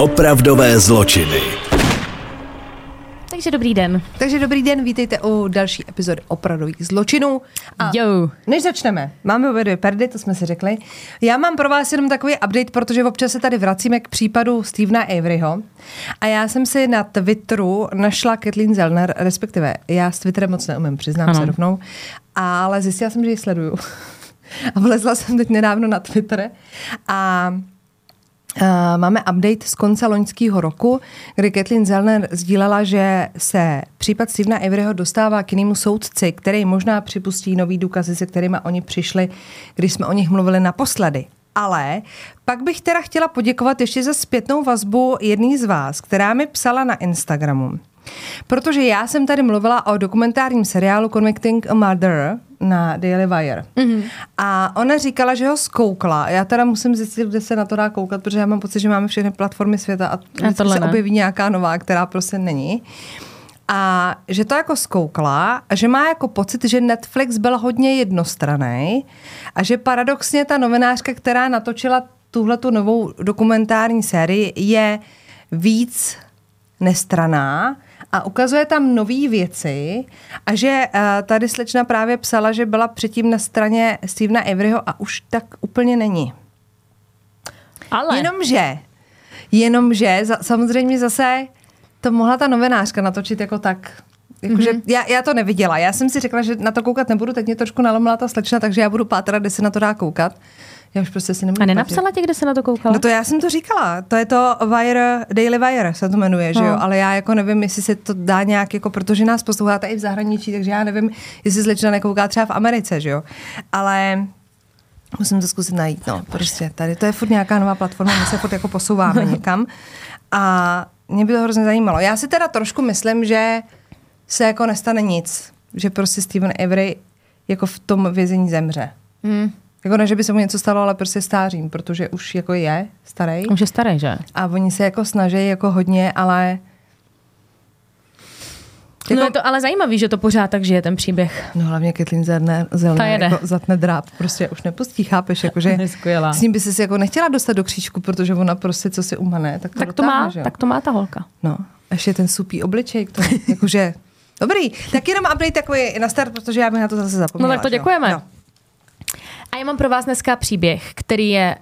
Opravdové zločiny. Takže dobrý den, vítejte u další epizody Opravdových zločinů. A než začneme, máme obě dvě perdy, to jsme si řekli. Já mám pro vás jenom takový update, protože občas se tady vracíme k případu Stephena Averyho. A já jsem si na Twitteru našla Kathleen Zellner, respektive já s Twitterem moc neumím, přiznám se rovnou, ale zjistila jsem, že ji sleduju. A vlezla jsem teď nedávno na Twitter a máme update z konce loňského roku, kdy Kathleen Zellner sdílela, že se případ Stephena Averyho dostává k jinému soudci, který možná připustí nový důkazy, se kterými oni přišli, když jsme o nich mluvili naposledy. Ale pak bych teda chtěla poděkovat ještě za zpětnou vazbu jedný z vás, která mi psala na Instagramu. Protože já jsem tady mluvila o dokumentárním seriálu Convicting a Murderer na Daily Wire. Mm-hmm. A ona říkala, že ho zkoukla. Já teda musím zjistit, kde se na to dá koukat, protože já mám pocit, že máme všechny platformy světa a se objeví nějaká nová, která prostě není. A že to jako zkoukla a že má jako pocit, že Netflix byl hodně jednostranný a že paradoxně ta novinářka, která natočila tuhletu novou dokumentární sérii, je víc nestranná a ukazuje tam nový věci a že tady slečna právě psala, že byla předtím na straně Stephena Averyho a už tak úplně není. Ale. Jenomže samozřejmě zase to mohla ta novinářka natočit jako tak. Jakože já to neviděla. Já jsem si řekla, že na to koukat nebudu, teď mě trošku nalomila ta slečna, takže já budu pátrat, kde se na to dá koukat. Já už prostě si nemůžu. A nenapsala tě, kde se na to koukala? No to já jsem to říkala. To je to Wire, Daily Wire se to jmenuje, že jo? Ale já jako nevím, jestli se to dá nějak, jako, protože nás posloucháte i v zahraničí, takže já nevím, jestli slečna nekouká třeba v Americe, že jo? Ale musím to zkusit najít, no. Prostě tady to je furt nějaká nová platforma, my se furt jako posouváme někam. A mě by to hrozně zajímalo. Já si teda trošku myslím, že se jako nestane nic. Že prostě Stephen Avery jako v tom vězení zemře. Jako ne, že by se mu něco stalo, ale prostě stářím, protože už jako je starý. Už je starý, že? A oni se jako snaží jako hodně, ale... Jako... No je to ale zajímavý, že to pořád tak žije ten příběh. No hlavně Kathleen Zellner jako zatne dráp, prostě už nepustí, chápeš, jakože s ním by si jako nechtěla dostat do křížku, protože ona prostě co si umane, tak to dotáhne, tak to má ta holka. No, ještě ten supý obličej, to jakože... Dobrý, tak jenom update takový na start, protože já bych na to zase zapomněla. No tak to děkujeme. No. A já mám pro vás dneska příběh, který je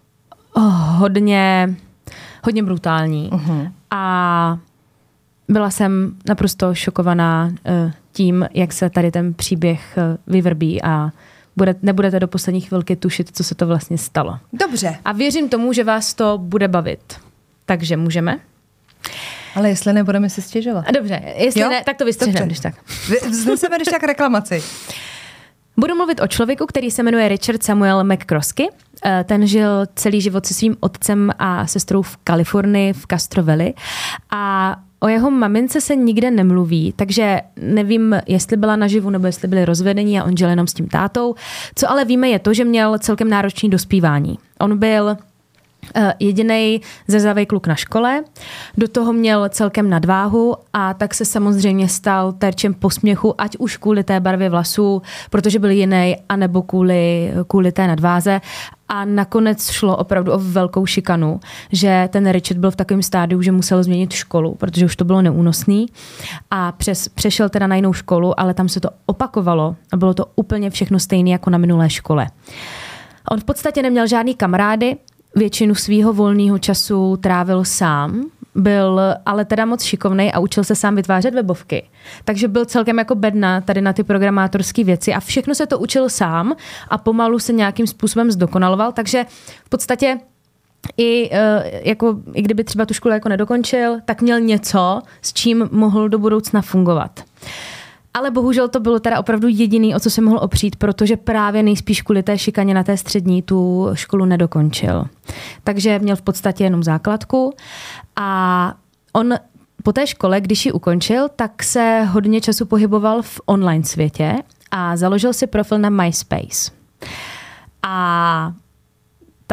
hodně brutální. A byla jsem naprosto šokovaná tím, jak se tady ten příběh vyvrbí a nebudete do poslední chvilky tušit, co se to vlastně stalo. Dobře. A věřím tomu, že vás to bude bavit. Takže můžeme? Ale jestli nebudeme si stěžovat. Dobře, jestli ne, tak to vystřihneme, když tak. Vzneseme když tak reklamaci. Budu mluvit o člověku, který se jmenuje Richard Samuel McCroskey. Ten žil celý život se svým otcem a sestrou v Kalifornii, v Castro Valley. A o jeho mamince se nikde nemluví, takže nevím, jestli byla naživu nebo jestli byli rozvedení a on žil jenom s tím tátou. Co ale víme je to, že měl celkem náročný dospívání. On byl jedinej zrzavej kluk na škole, do toho měl celkem nadváhu a tak se samozřejmě stal terčem posměchu, ať už kvůli té barvě vlasů, protože byl jiný, anebo kvůli té nadváze. A nakonec šlo opravdu o velkou šikanu, že ten Richard byl v takovém stádiu, že musel změnit školu, protože už to bylo neúnosný. A přešel teda na jinou školu, ale tam se to opakovalo a bylo to úplně všechno stejné jako na minulé škole. On v podstatě neměl žádný kamarády, většinu svýho volného času trávil sám, byl ale teda moc šikovnej a učil se sám vytvářet webovky. Takže byl celkem jako bedna tady na ty programátorské věci a všechno se to učil sám a pomalu se nějakým způsobem zdokonaloval, takže v podstatě i kdyby třeba tu školu jako nedokončil, tak měl něco, s čím mohl do budoucna fungovat. Ale bohužel to bylo teda opravdu jediný, o co se mohl opřít, protože právě nejspíš kvůli té šikaně na té střední tu školu nedokončil. Takže měl v podstatě jenom základku a on po té škole, když ji ukončil, tak se hodně času pohyboval v online světě a založil si profil na MySpace. A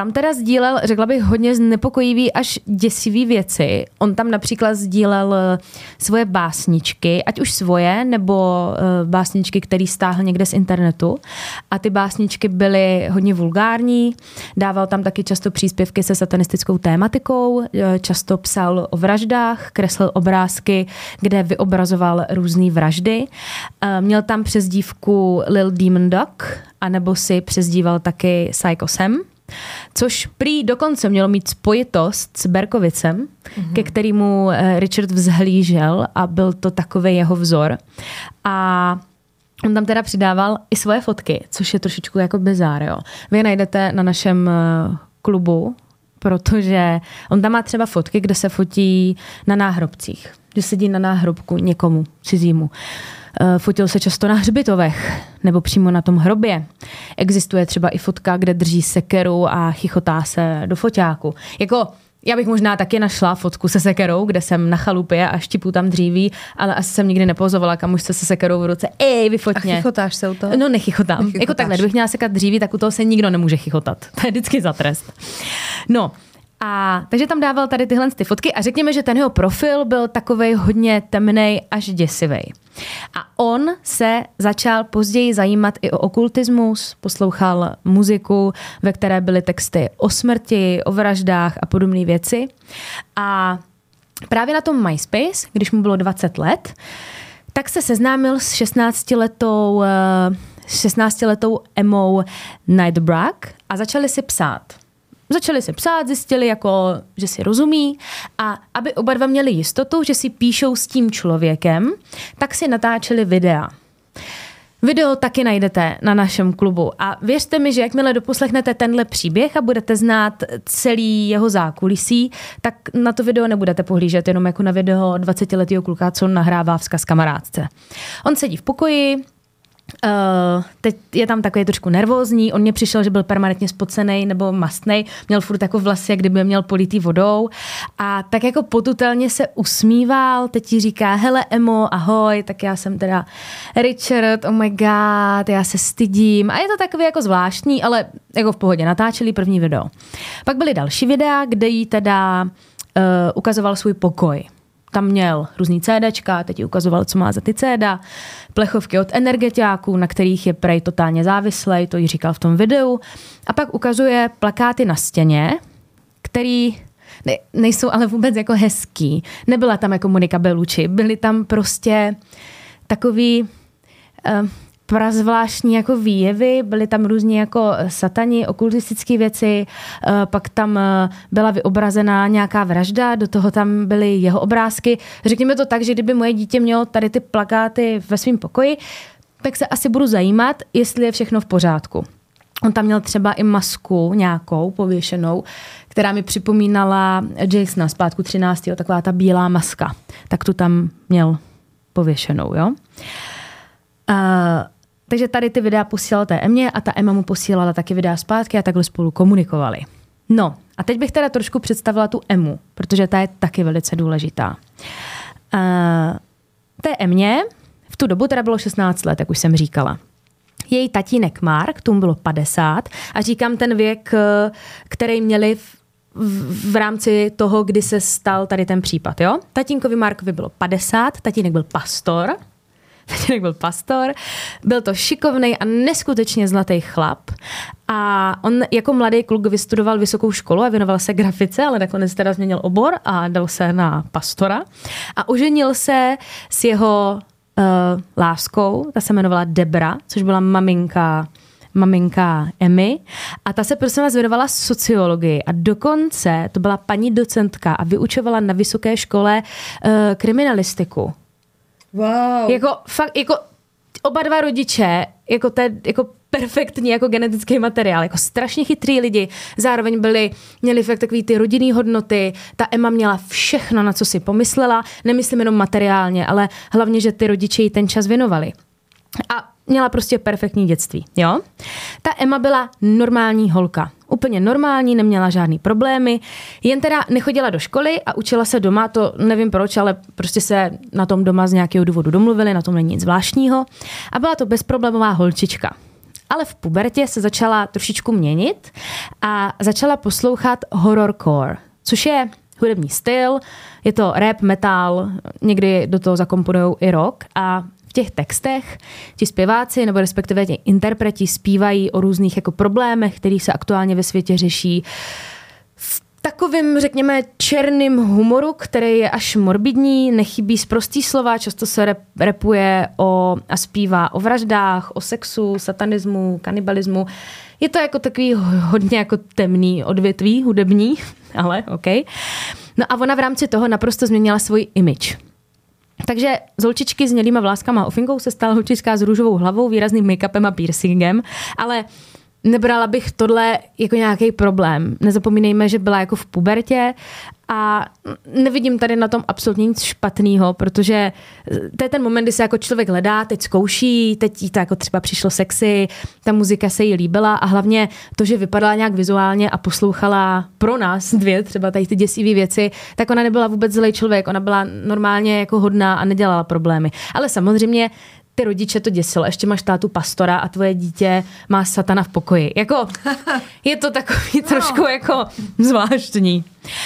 tam teda sdílel, řekla bych, hodně znepokojivý až děsivý věci. On tam například sdílel svoje básničky, ať už svoje, nebo básničky, který stáhl někde z internetu. A ty básničky byly hodně vulgární. Dával tam taky často příspěvky se satanistickou tématikou, často psal o vraždách, kreslil obrázky, kde vyobrazoval různé vraždy. Měl tam přezdívku Lil Demon Dog, anebo si přezdíval taky Psycho Sam, což prý dokonce mělo mít spojitost s Berkovicem, ke kterému Richard vzhlížel a byl to takový jeho vzor. A on tam teda přidával i svoje fotky, což je trošičku jako bizár, jo. Vy je najdete na našem klubu, protože on tam má třeba fotky, kde se fotí na náhrobcích, že sedí na náhrobku někomu cizímu. Fotil se často na hřbitovech nebo přímo na tom hrobě. Existuje třeba i fotka, kde drží sekeru a chichotá se do foťáku. Jako, já bych možná taky našla fotku se sekerou, kde jsem na chalupě a štipu tam dříví, ale asi jsem nikdy nepozovala kamušce se sekerou v ruce. Ej, vyfotně. A chichotáš se u toho? No, nechichotám. Jako takhle, kdybych měla sekat dříví, tak u toho se nikdo nemůže chichotat. To je vždycky za trest. No, a takže tam dával tady tyhle ty fotky a řekněme, že ten jeho profil byl takovej hodně temnej až děsivej. A on se začal později zajímat i o okultismus, poslouchal muziku, ve které byly texty o smrti, o vraždách a podobné věci. A právě na tom MySpace, když mu bylo 20 let, tak se seznámil s 16letou Emmou Nightbrag a začali si psát. Zjistili, jako, že si rozumí a aby oba dva měli jistotu, že si píšou s tím člověkem, tak si natáčeli videa. Video taky najdete na našem klubu a věřte mi, že jakmile doposlechnete tenhle příběh a budete znát celý jeho zákulisí, tak na to video nebudete pohlížet jenom jako na video 20letého kluka, co nahrává vzkaz kamarádce. On sedí v pokoji, teď je tam takový trošku nervózní, on mě přišel, že byl permanentně spocený nebo mastnej, měl furt jako vlasy, jak kdyby měl politý vodou a tak jako potutelně se usmíval, teď ti říká, hele Emo, ahoj, tak já jsem teda Richard, oh my god, já se stydím a je to takový jako zvláštní, ale jako v pohodě, natáčeli první video. Pak byly další videa, kde jí teda ukazoval svůj pokoj. Tam měl různý CDčka, teď ji ukazoval, co má za ty CDa, plechovky od energetiáků, na kterých je prej totálně závislej, to jí říkal v tom videu. A pak ukazuje plakáty na stěně, který nejsou ale vůbec jako hezký. Nebyla tam jako Monika Bellucci, byly tam prostě takový prazvláštní jako výjevy, byly tam různě jako satani, okultistické věci, pak tam byla vyobrazená nějaká vražda, do toho tam byly jeho obrázky. Řekněme to tak, že kdyby moje dítě mělo tady ty plakáty ve svém pokoji, tak se asi budu zajímat, jestli je všechno v pořádku. On tam měl třeba i masku nějakou pověšenou, která mi připomínala Jasona z Pátku 13. Taková ta bílá maska. Tak tu tam měl pověšenou, jo. Takže tady ty videa posílala té Emě a ta Emma mu posílala taky videa zpátky a takhle spolu komunikovali. No a teď bych teda trošku představila tu Emu, protože ta je taky velice důležitá. Té Emě v tu dobu teda bylo 16 let, jak už jsem říkala. Její tatínek Mark, tomu bylo 50 a říkám ten věk, který měli v rámci toho, kdy se stal tady ten případ. Jo? Tatínkovi Markovi bylo 50, tatínek byl pastor, byl to šikovnej a neskutečně zlatý chlap a on jako mladý kluk vystudoval vysokou školu a věnoval se grafice, ale nakonec teda změnil obor a dal se na pastora a oženil se s jeho láskou, ta se jmenovala Debra, což byla maminka Emmy a ta se prosím vás věnovala sociologii a dokonce to byla paní docentka a vyučovala na vysoké škole kriminalistiku. Wow. Jako fakt, jako oba dva rodiče, jako perfektní jako genetický materiál, jako strašně chytrý lidi, zároveň měli fakt takový ty rodinný hodnoty, ta Emma měla všechno, na co si pomyslela, nemyslím jenom materiálně, ale hlavně, že ty rodiče jí ten čas věnovali. A měla prostě perfektní dětství, jo? Ta Emma byla normální holka. Úplně normální, neměla žádný problémy, jen teda nechodila do školy a učila se doma, to nevím proč, ale prostě se na tom doma z nějakého důvodu domluvili, na tom není nic zvláštního. A byla to bezproblémová holčička. ale v pubertě se začala trošičku měnit a začala poslouchat horrorcore, což je hudební styl, je to rap, metal, někdy do toho zakomponujou i rock a v těch textech ti zpěváci nebo respektive ti interpreti zpívají o různých jako problémech, které se aktuálně ve světě řeší v takovým, řekněme, černým humoru, který je až morbidní, nechybí sprostý slova, často se rapuje a zpívá o vraždách, o sexu, satanismu, kanibalismu. Je to jako takový hodně jako temný odvětví, hudební, ale OK. No a ona v rámci toho naprosto změnila svůj image. Takže z holčičky s mělýma vláskama a ofinkou se stala holčička s růžovou hlavou, výrazným make-upem a piercingem, ale nebrala bych tohle jako nějaký problém. Nezapomínejme, že byla jako v pubertě a nevidím tady na tom absolutně nic špatného, protože to je ten moment, kdy se jako člověk hledá, teď zkouší, teď jí to jako třeba přišlo sexy, ta muzika se jí líbila a hlavně to, že vypadala nějak vizuálně a poslouchala pro nás dvě třeba tady ty děsivé věci, tak ona nebyla vůbec zlej člověk, ona byla normálně jako hodná a nedělala problémy. Ale samozřejmě ty rodiče to děsilo, ještě máš tátu pastora a tvoje dítě má satana v pokoji. Jako, je to takový trošku jako zvláštní.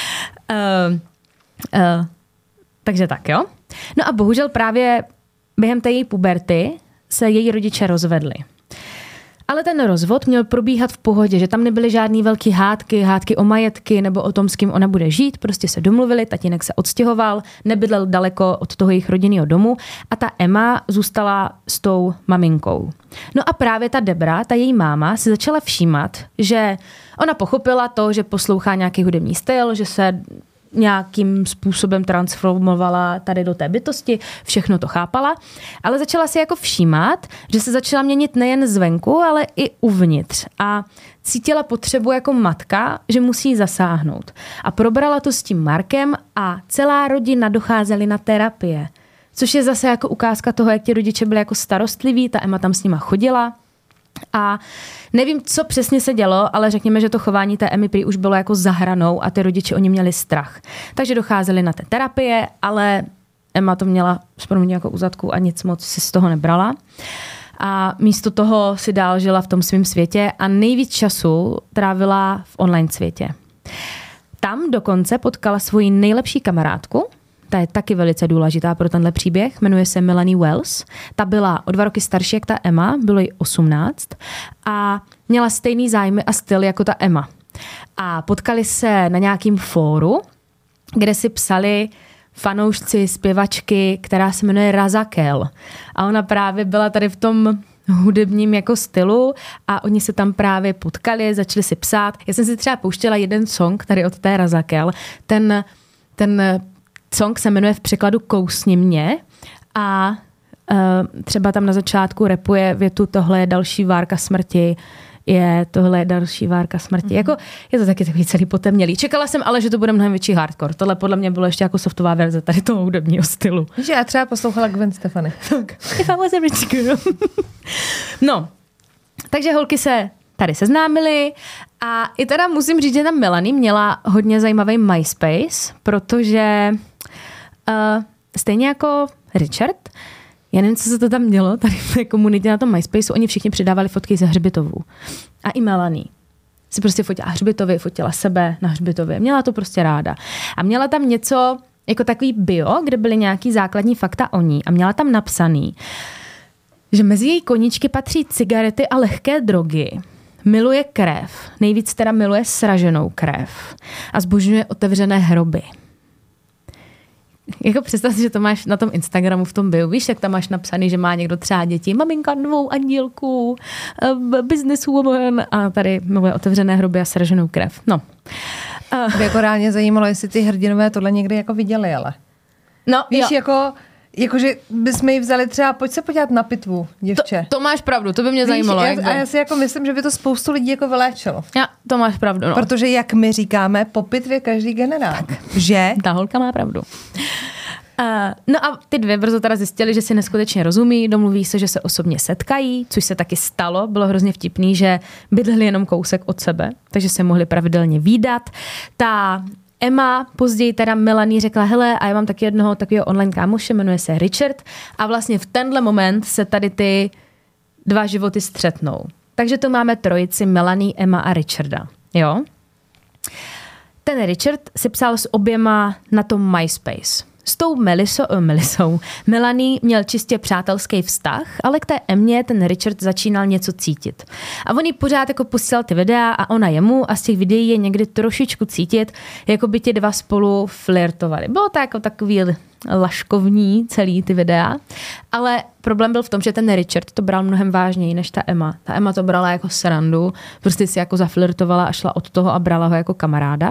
Takže tak, jo. No a bohužel právě během té její puberty se její rodiče rozvedli. Ale ten rozvod měl probíhat v pohodě, že tam nebyly žádný velký hádky o majetky nebo o tom, s kým ona bude žít. Prostě se domluvili, tatínek se odstěhoval, nebydlel daleko od toho jejich rodinného domu a ta Emma zůstala s tou maminkou. No a právě ta Debra, ta její máma, si začala všímat, že ona pochopila to, že poslouchá nějaký hudební styl, že se nějakým způsobem transformovala tady do té bytosti, všechno to chápala, ale začala si jako všímat, že se začala měnit nejen zvenku, ale i uvnitř a cítila potřebu jako matka, že musí zasáhnout. A probrala to s tím Markem a celá rodina docházeli na terapie, což je zase jako ukázka toho, jak ti rodiče byli jako starostliví, ta Emma tam s nima chodila. A nevím, co přesně se dělo, ale řekněme, že to chování té Emmy prý už bylo jako za hranou a ty rodiče o ní měli strach. Takže docházeli na té terapie, ale Emma to měla zproměně jako u zadku a nic moc si z toho nebrala. A místo toho si dál žila v tom svém světě a nejvíc času trávila v online světě. Tam dokonce potkala svoji nejlepší kamarádku, ta je taky velice důležitá pro tenhle příběh, jmenuje se Melanie Wells. Ta byla o 2 roky starší jak ta Emma, bylo jí 18 a měla stejný zájmy a styl jako ta Emma. A potkali se na nějakým fóru, kde si psali fanoušci zpěvačky, která se jmenuje Razakel. A ona právě byla tady v tom hudebním jako stylu a oni se tam právě potkali, začali si psát. Já jsem si třeba pouštěla jeden song tady od té Razakel. Ten song se jmenuje v překladu Kousni mě a třeba tam na začátku rapuje větu tohle je další várka smrti, tohle je další várka smrti. Mm-hmm. Jako, je to taky takový celý potemnělý. Čekala jsem ale, že to bude mnohem větší hardcore. Tohle podle mě bylo ještě jako softová verze tady toho hudebního stylu. Že já třeba poslouchala Gwen Stefani. If I was a rich girl. No, takže holky se tady seznámily a i teda musím říct, že ta Melanie měla hodně zajímavý MySpace, protože stejně jako Richard, já nevím, co se to tam dělo, tady v té komunitě na tom MySpaceu, oni všichni přidávali fotky ze hřbitovů. A i Melanie si prostě fotila hřbitovy, fotila sebe na hřbitově. Měla to prostě ráda. A měla tam něco jako takový bio, kde byly nějaký základní fakta o ní. A měla tam napsaný, že mezi její koníčky patří cigarety a lehké drogy. Miluje krev. Nejvíc teda miluje sraženou krev. A zbožňuje otevřené hroby. Jako představ si, že to máš na tom Instagramu v tom bio. Víš, jak tam máš napsaný, že má někdo třeba děti, maminka 2 andílků, businesswoman a tady miluje otevřené hroby a sraženou krev. No. By jako reálně zajímalo, jestli ty hrdinové tohle někdy jako viděli, ale. No, víš, jakože bychom ji vzali třeba, pojď se podívat na pitvu, děvče. To máš pravdu, to by mě zajímalo. A já si jako myslím, že by to spoustu lidí jako vyléčilo. Já, to máš pravdu, no. Protože jak my říkáme, po pitvě každý generál. Tak. Že? Ta holka má pravdu. No a ty dvě brzo teda zjistili, že si neskutečně rozumí, domluví se, že se osobně setkají, což se taky stalo. Bylo hrozně vtipný, že bydleli jenom kousek od sebe, takže se mohli pravidelně vídat. Ta Emma, později teda Melanie řekla, hele, a já mám taky jednoho takového online kámoše, jmenuje se Richard a vlastně v tenhle moment se tady ty 2 životy střetnou. takže to máme trojici Melanie, Emma a Richarda. Jo? Ten Richard si psal s oběma na tom MySpace. S tou Melisou Melanie měl čistě přátelský vztah, ale k té Emmě ten Richard začínal něco cítit. A on jí pořád jako posílal ty videa a ona jemu a z těch videí je někdy trošičku cítit, jako by ti dva spolu flirtovali. Bylo to jako takový laškovní celý ty videa, ale problém byl v tom, že ten Richard to bral mnohem vážněji než ta Emma. Ta Emma to brala jako srandu, prostě si jako zaflirtovala a šla od toho a brala ho jako kamaráda.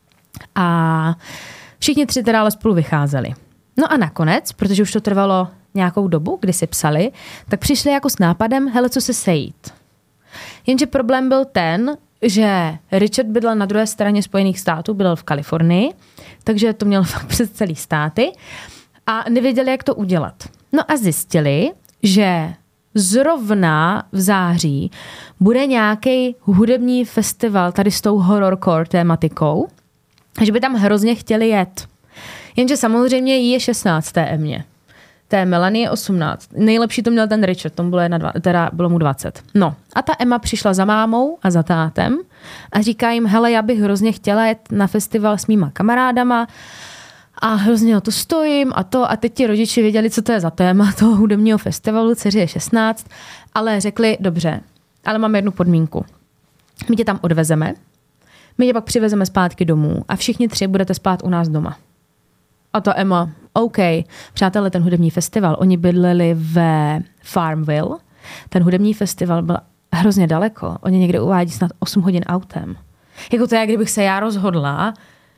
A všichni tři teda ale spolu vycházeli. No a nakonec, protože už to trvalo nějakou dobu, kdy si psali, tak přišli jako s nápadem, hele, co se sejít. Jenže problém byl ten, že Richard bydlel na druhé straně Spojených států, bydlel v Kalifornii, takže to měl fakt přes celý státy a nevěděli, jak to udělat. No a zjistili, že zrovna v září bude nějaký hudební festival tady s tou horrorcore tématikou, že by tam hrozně chtěli jet. Jenže samozřejmě jí je 16 té Emě. Té Melanie je 18. Nejlepší to měl ten Richard, tomu bylo mu 20. No a ta Emma přišla za mámou a za tátem a říká jim, hele, já bych hrozně chtěla jet na festival s mýma kamarádama a hrozně o to stojím a teď ti rodiče věděli, co to je za téma toho hudebního festivalu, dceři je 16, ale řekli, dobře, ale máme jednu podmínku. My tě tam odvezeme, my tě pak přivezeme zpátky domů a všichni tři budete spát u nás doma. A ta Emma, OK, přátelé, ten hudební festival, oni bydleli ve Farmville, ten hudební festival byl hrozně daleko, oni někde uvádí snad 8 hodin autem. Jako to je, kdybych se já rozhodla,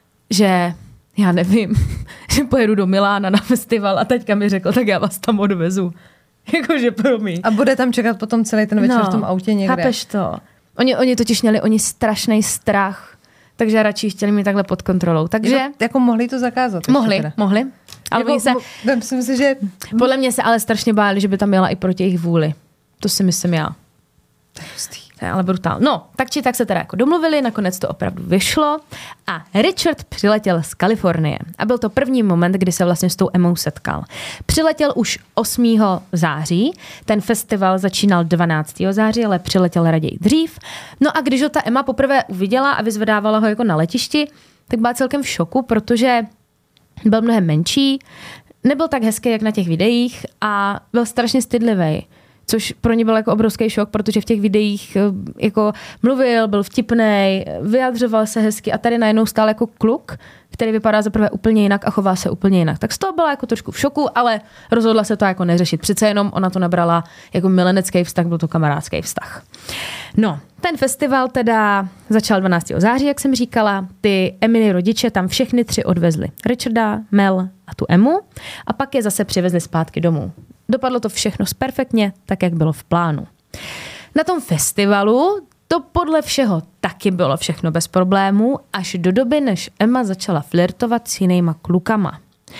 že já nevím, že pojedu do Milána na festival a teďka mi řekl, tak já vás tam odvezu. Jakože promiň. A bude tam čekat potom celý ten večer v tom autě někde. Chápeš to? Oni totiž měli strašný strach, takže radši chtěli mít takhle pod kontrolou. Takže jako mohli to zakázat. Mohli. Ale jako, oni se, myslím si, že podle mě se ale strašně báli, že by tam jela i proti jejich vůli. To si myslím já. To je ale brutál. No, tak či tak se teda jako domluvili, nakonec to opravdu vyšlo a Richard přiletěl z Kalifornie. A byl to první moment, kdy se vlastně s tou Emmou setkal. Přiletěl už 8. září, ten festival začínal 12. září, ale přiletěl raději dřív. No a když ho ta Emma poprvé uviděla a vyzvedávala ho jako na letišti, tak byla celkem v šoku, protože byl mnohem menší, nebyl tak hezký, jak na těch videích a byl strašně stydlivý. Což pro ně byl jako obrovský šok, protože v těch videích jako mluvil, byl vtipnej, vyjadřoval se hezky a tady najednou stál jako kluk, který vypadá zaprvé úplně jinak a chová se úplně jinak. Tak z toho byla jako trošku v šoku, ale rozhodla se to jako neřešit. Přece jenom ona to nabrala jako milenecký vztah, byl to kamarádský vztah. No, ten festival teda začal 12. září, jak jsem říkala. Ty Emminy rodiče tam všechny tři odvezli. Richarda, Mel a tu Emmu a pak je zase přivezli zpátky domů. Dopadlo to všechno perfektně, tak jak bylo v plánu. Na tom festivalu to podle všeho taky bylo všechno bez problémů, až do doby, než Emma začala flirtovat s jinýma klukama.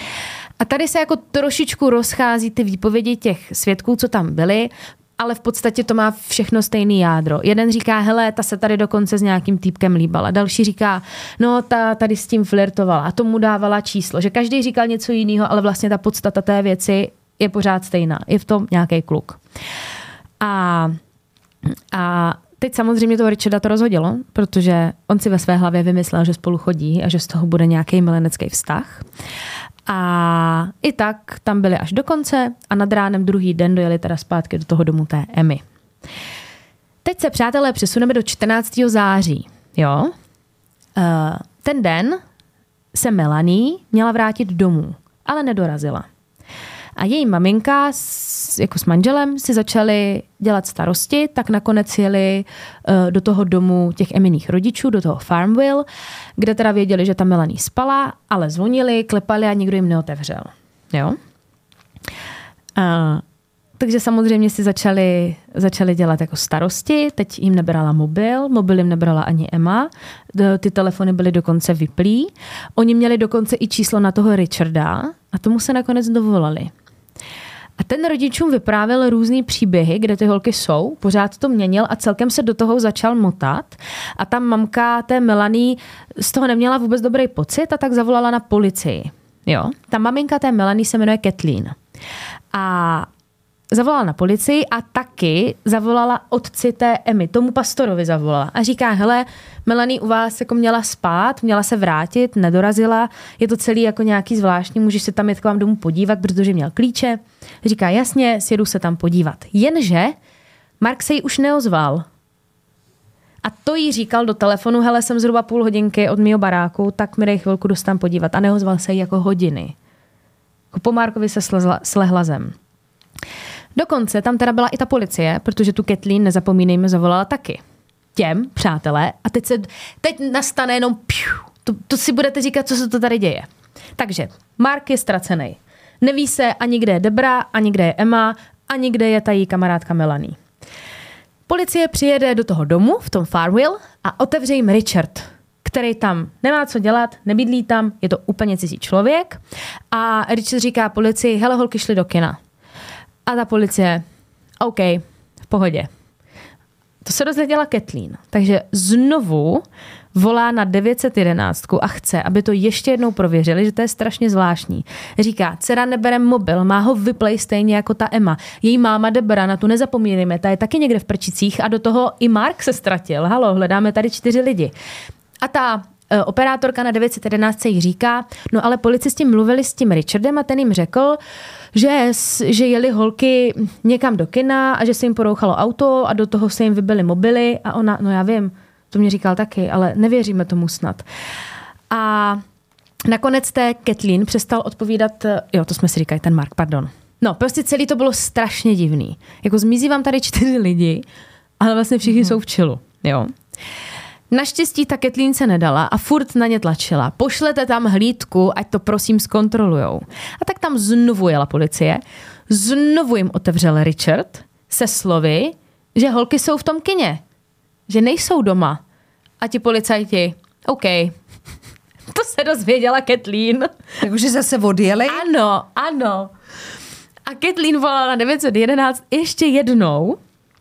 A tady se jako trošičku rozchází ty výpovědi těch svědků, co tam byli, ale v podstatě to má všechno stejný jádro. Jeden říká, hele, ta se tady dokonce s nějakým týpkem líbala. Další říká, no, ta tady s tím flirtovala a tomu dávala číslo. Že každý říkal něco jiného, ale vlastně ta podstata té věci je pořád stejná. Je v tom nějaký kluk. A teď samozřejmě toho Richarda to rozhodilo, protože on si ve své hlavě vymyslel, že spolu chodí a že z toho bude nějaký milenecký vztah. A i tak tam byli až do konce a nad ránem druhý den dojeli teda zpátky do toho domu té Emmy. Teď se, přátelé, přesuneme do 14. září. Jo? Ten den se Melanie měla vrátit domů, ale nedorazila. A její maminka jako s manželem si začali dělat starosti, tak nakonec jeli do toho domu těch Emminých rodičů, do toho Farmville, kde teda věděli, že ta Melanie spala, ale zvonili, klepali a nikdo jim neotevřel. Jo? Takže samozřejmě si začali dělat jako starosti, teď jim nebrala mobil jim nebrala ani Emma, ty telefony byly dokonce vyplý, oni měli dokonce i číslo na toho Richarda a tomu se nakonec dovolali. A ten rodičům vyprávěl různý příběhy, kde ty holky jsou, pořád to měnil a celkem se do toho začal motat. A ta mamka té Melanie z toho neměla vůbec dobrý pocit a tak zavolala na policii. Jo? Ta maminka té Melanie se jmenuje Kathleen. A zavolala na policii a taky zavolala otci té Emmy, tomu pastorovi zavolala. A říká, hele, Melanie u vás jako měla spát, měla se vrátit, nedorazila, je to celý jako nějaký zvláštní, můžeš se tam jít k vám domů podívat, protože měl klíče. Říká, jasně, sjedu se tam podívat. Jenže Mark se jí už neozval. A to jí říkal do telefonu, hele, jsem zhruba půl hodinky od mého baráku, tak mi dej chvilku, jdu se tam podívat. A neozval se jí jako hodiny. Po Markovi se slehla zem. Dokonce tam teda byla i ta policie, protože tu Kathleen, nezapomínejme, zavolala taky. Těm, přátelé, a teď nastane jenom to si budete říkat, co se to tady děje. Takže Mark je ztracený. Neví se ani kde je Debra, ani kde je Emma, ani kde je ta její kamarádka Melanie. Policie přijede do toho domu v tom Farwell a otevře jim Richard, který tam nemá co dělat, nebydlí tam, je to úplně cizí člověk. A Richard říká policii, hele, holky šly do kina. A ta policie, OK, v pohodě. To se dozvěděla Kathleen, takže znovu volá na 911 a chce, aby to ještě jednou prověřili, že to je strašně zvláštní. Říká, dcera nebere mobil, má ho vyplay stejně jako ta Emma. Její máma Debra, na tu nezapomínejme, ta je taky někde v prčicích a do toho i Mark se ztratil. Halo, hledáme tady 4 lidi. A ta operátorka na 911 jí říká, no ale policisti mluvili s tím Richardem a ten jim řekl, že jeli holky někam do kina a že se jim porouchalo auto a do toho se jim vybily mobily a ona, no já vím, to mě říkal taky, ale nevěříme tomu snad. A nakonec té Kathleen přestal odpovídat, jo, to jsme si říkali, ten Mark, pardon. No, prostě celý to bylo strašně divný. Jako zmizí vám tady 4 lidi, ale vlastně všichni jsou v čilu, jo. Naštěstí ta Kathleen se nedala a furt na ně tlačila. Pošlete tam hlídku, ať to prosím zkontrolujou. A tak tam znovu jela policie, znovu jim otevřel Richard se slovy, že holky jsou v tom kině, že nejsou doma. A ti policajti, OK, to se dozvěděla Kathleen. Takže zase odjeli? Ano. A Kathleen volala na 911 ještě jednou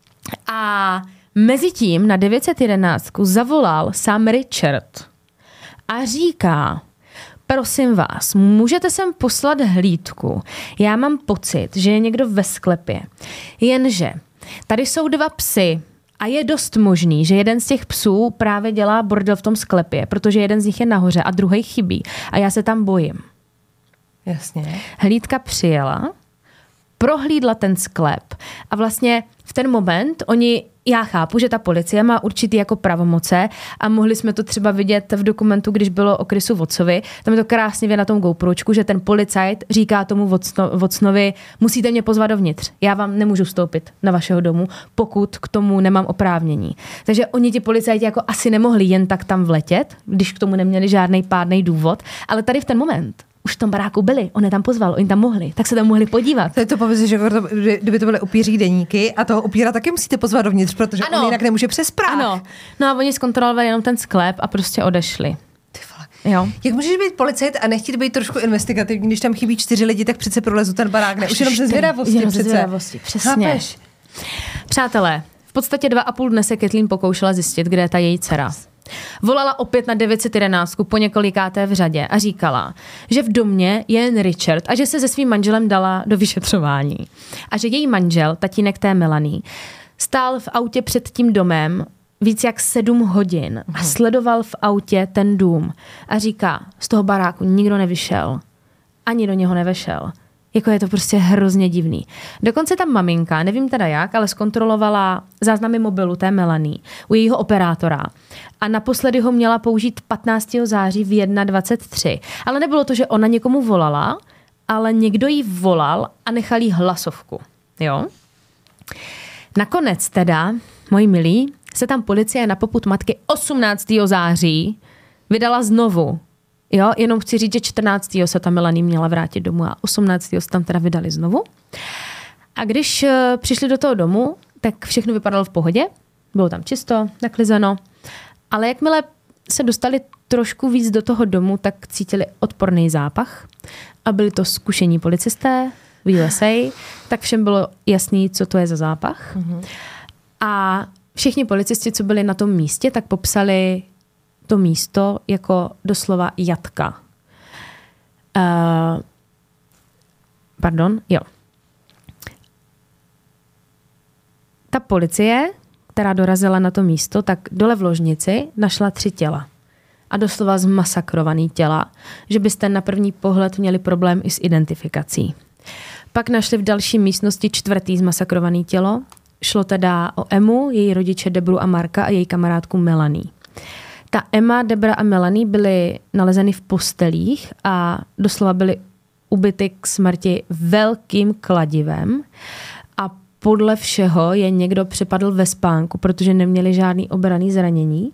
a mezitím na 911 zavolal sám Richard a říká, prosím vás, můžete sem poslat hlídku. Já mám pocit, že je někdo ve sklepě. Jenže tady jsou 2 psy a je dost možný, že jeden z těch psů právě dělá bordel v tom sklepě, protože jeden z nich je nahoře a druhý chybí. A já se tam bojím. Jasně. Hlídka přijela, prohlídla ten sklep a vlastně v ten moment já chápu, že ta policie má určitý jako pravomoce a mohli jsme to třeba vidět v dokumentu, když bylo o Chrisu Watsovi. Tam je to krásně na tom GoPročku, že ten policajt říká tomu Watsonovi, musíte mě pozvat dovnitř. Já vám nemůžu vstoupit na vašeho domu, pokud k tomu nemám oprávnění. Takže oni ti policajti jako asi nemohli jen tak tam vletět, když k tomu neměli žádný pádnej důvod, ale tady v ten moment už v tom baráku byli, on je tam pozval, oni tam mohli, tak se tam mohli podívat. To je to povědět, že kdyby to byly upíří deníky a toho upíra taky musíte pozvat dovnitř, protože on jinak nemůže přes práh. Ano. No a oni zkontrolovali jenom ten sklep a prostě odešli. Ty vole. Jo. Jak můžeš být policajt a nechtít být trošku investigativní, když tam chybí 4 lidi, tak přece prolezu ten barák, ne? Už jenom ze zvědavosti. Přesně. Chápeš? Přátelé, v podstatě 2,5 dne se Kathleen pokoušela zjistit, kde je ta její dcera. Volala opět na 911 po několikáté v řadě a říkala, že v domě je jen Richard a že se se svým manželem dala do vyšetřování. A že její manžel, tatínek té Melanie, stál v autě před tím domem víc jak 7 hodin a sledoval v autě ten dům. A říká, z toho baráku nikdo nevyšel. Ani do něho nevešel. Jako je to prostě hrozně divný. Dokonce ta maminka, nevím teda jak, ale zkontrolovala záznamy mobilu té Melanie u jejího operátora. A naposledy ho měla použít 15. září v 1:23. Ale nebylo to, že ona někomu volala, ale někdo jí volal a nechal jí hlasovku. Jo? Nakonec teda, moji milí, se tam policie na popud matky 18. září vydala znovu. Jo, jenom chci říct, že 14. se ta Melanie měla vrátit domů a 18. se tam teda vydali znovu. A když přišli do toho domu, tak všechno vypadalo v pohodě. Bylo tam čisto, naklizeno. Ale jakmile se dostali trošku víc do toho domu, tak cítili odporný zápach. A byli to zkušení policisté v USA. Tak všem bylo jasný, co to je za zápach. A všichni policisti, co byli na tom místě, tak popsali to místo jako doslova jatka. Ta policie, která dorazila na to místo, tak dole v ložnici našla 3 těla. A doslova zmasakrovaný těla, že byste na první pohled měli problém i s identifikací. Pak našli v další místnosti 4. zmasakrované tělo. Šlo teda o Emu, její rodiče Debru a Marka a její kamarádku Melanie. Ta Emma, Debra a Melanie byly nalezeny v postelích a doslova byly ubyty k smrti velkým kladivem a podle všeho je někdo přepadl ve spánku, protože neměli žádný obranný zranění.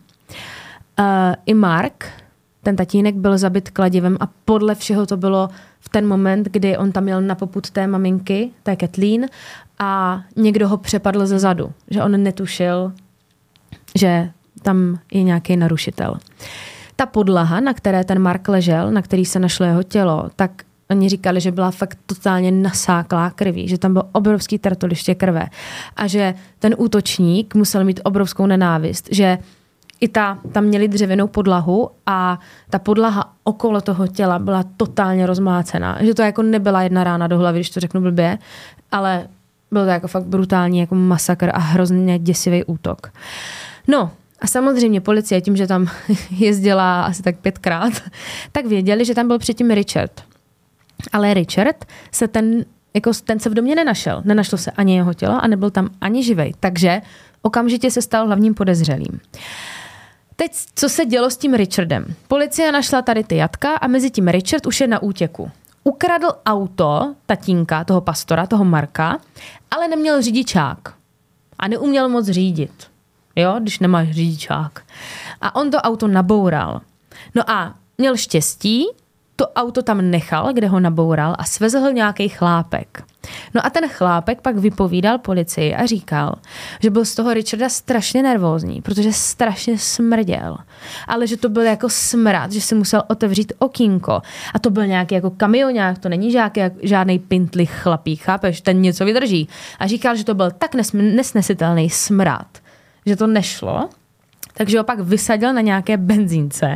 I Mark, ten tatínek, byl zabit kladivem a podle všeho to bylo v ten moment, kdy on tam měl na popud té maminky, té Kathleen, a někdo ho přepadl ze zadu, že on netušil, že tam je nějaký narušitel. Ta podlaha, na které ten Mark ležel, na který se našlo jeho tělo, tak oni říkali, že byla fakt totálně nasáklá krví, že tam bylo obrovský trtoliště krve a že ten útočník musel mít obrovskou nenávist, že i tam měli dřevěnou podlahu a ta podlaha okolo toho těla byla totálně rozmlácená. Že to jako nebyla jedna rána do hlavy, když to řeknu blbě, ale byl to jako fakt brutální jako masakr a hrozně děsivý útok. No a samozřejmě policie tím, že tam jezdila asi tak 5krát, tak věděli, že tam byl předtím Richard. Ale Richard ten se v domě nenašel. Nenašlo se ani jeho tělo a nebyl tam ani živej. Takže okamžitě se stal hlavním podezřelým. Teď, co se dělo s tím Richardem? Policie našla tady ty jatka a mezi tím Richard už je na útěku. Ukradl auto tatínka, toho pastora, toho Marka, ale neměl řidičák. A neuměl moc řídit. Jo, když nemáš řidičák. A on to auto naboural. No a měl štěstí, to auto tam nechal, kde ho naboural a svezl ho nějaký chlápek. No a ten chlápek pak vypovídal policii a říkal, že byl z toho Richarda strašně nervózní, protože strašně smrděl. Ale že to byl jako smrad, že si musel otevřít okýnko. A to byl nějaký jako kamionák, to není žádný pintli chlapík, chápeš? Ten něco vydrží. A říkal, že to byl tak nesnesitelný smrad, že to nešlo. Takže ho pak vysadil na nějaké benzínce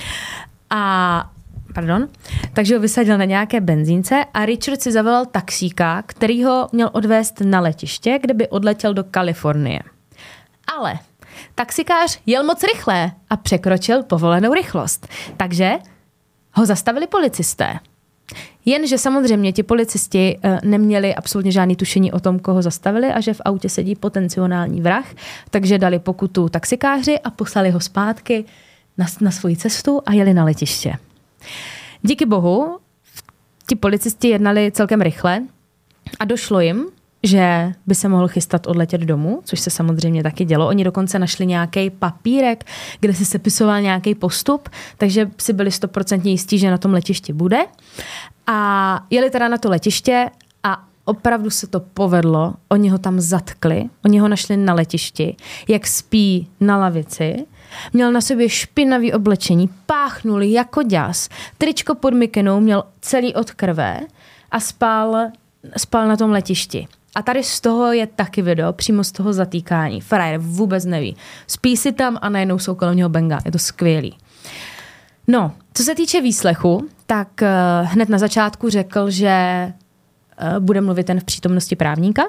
takže ho vysadil na nějaké benzínce a Richard si zavolal taxíka, který ho měl odvést na letiště, kde by odletěl do Kalifornie. Ale taxikář jel moc rychle a překročil povolenou rychlost. Takže ho zastavili policisté. Jenže samozřejmě ti policisti neměli absolutně žádný tušení o tom, koho zastavili a že v autě sedí potenciální vrah, takže dali pokutu taxikáři a poslali ho zpátky na svoji cestu a jeli na letiště. Díky bohu ti policisti jednali celkem rychle a došlo jim, že by se mohl chystat odletět domů, což se samozřejmě taky dělo. Oni dokonce našli nějaký papírek, kde se sepisoval nějaký postup, takže si byli 100% jistí, že na tom letišti bude. A jeli teda na to letiště a opravdu se to povedlo. Oni ho tam zatkli, oni ho našli na letišti, jak spí na lavici. Měl na sobě špinavý oblečení, páchnul jako děs, tričko pod mikinou měl celý od krve a spal na tom letišti. A tady z toho je taky video, přímo z toho zatýkání. Frajer vůbec neví. Spí si tam a najednou jsou kolem něho benga. Je to skvělý. No, co se týče výslechu, tak hned na začátku řekl, že bude mluvit jen v přítomnosti právníka.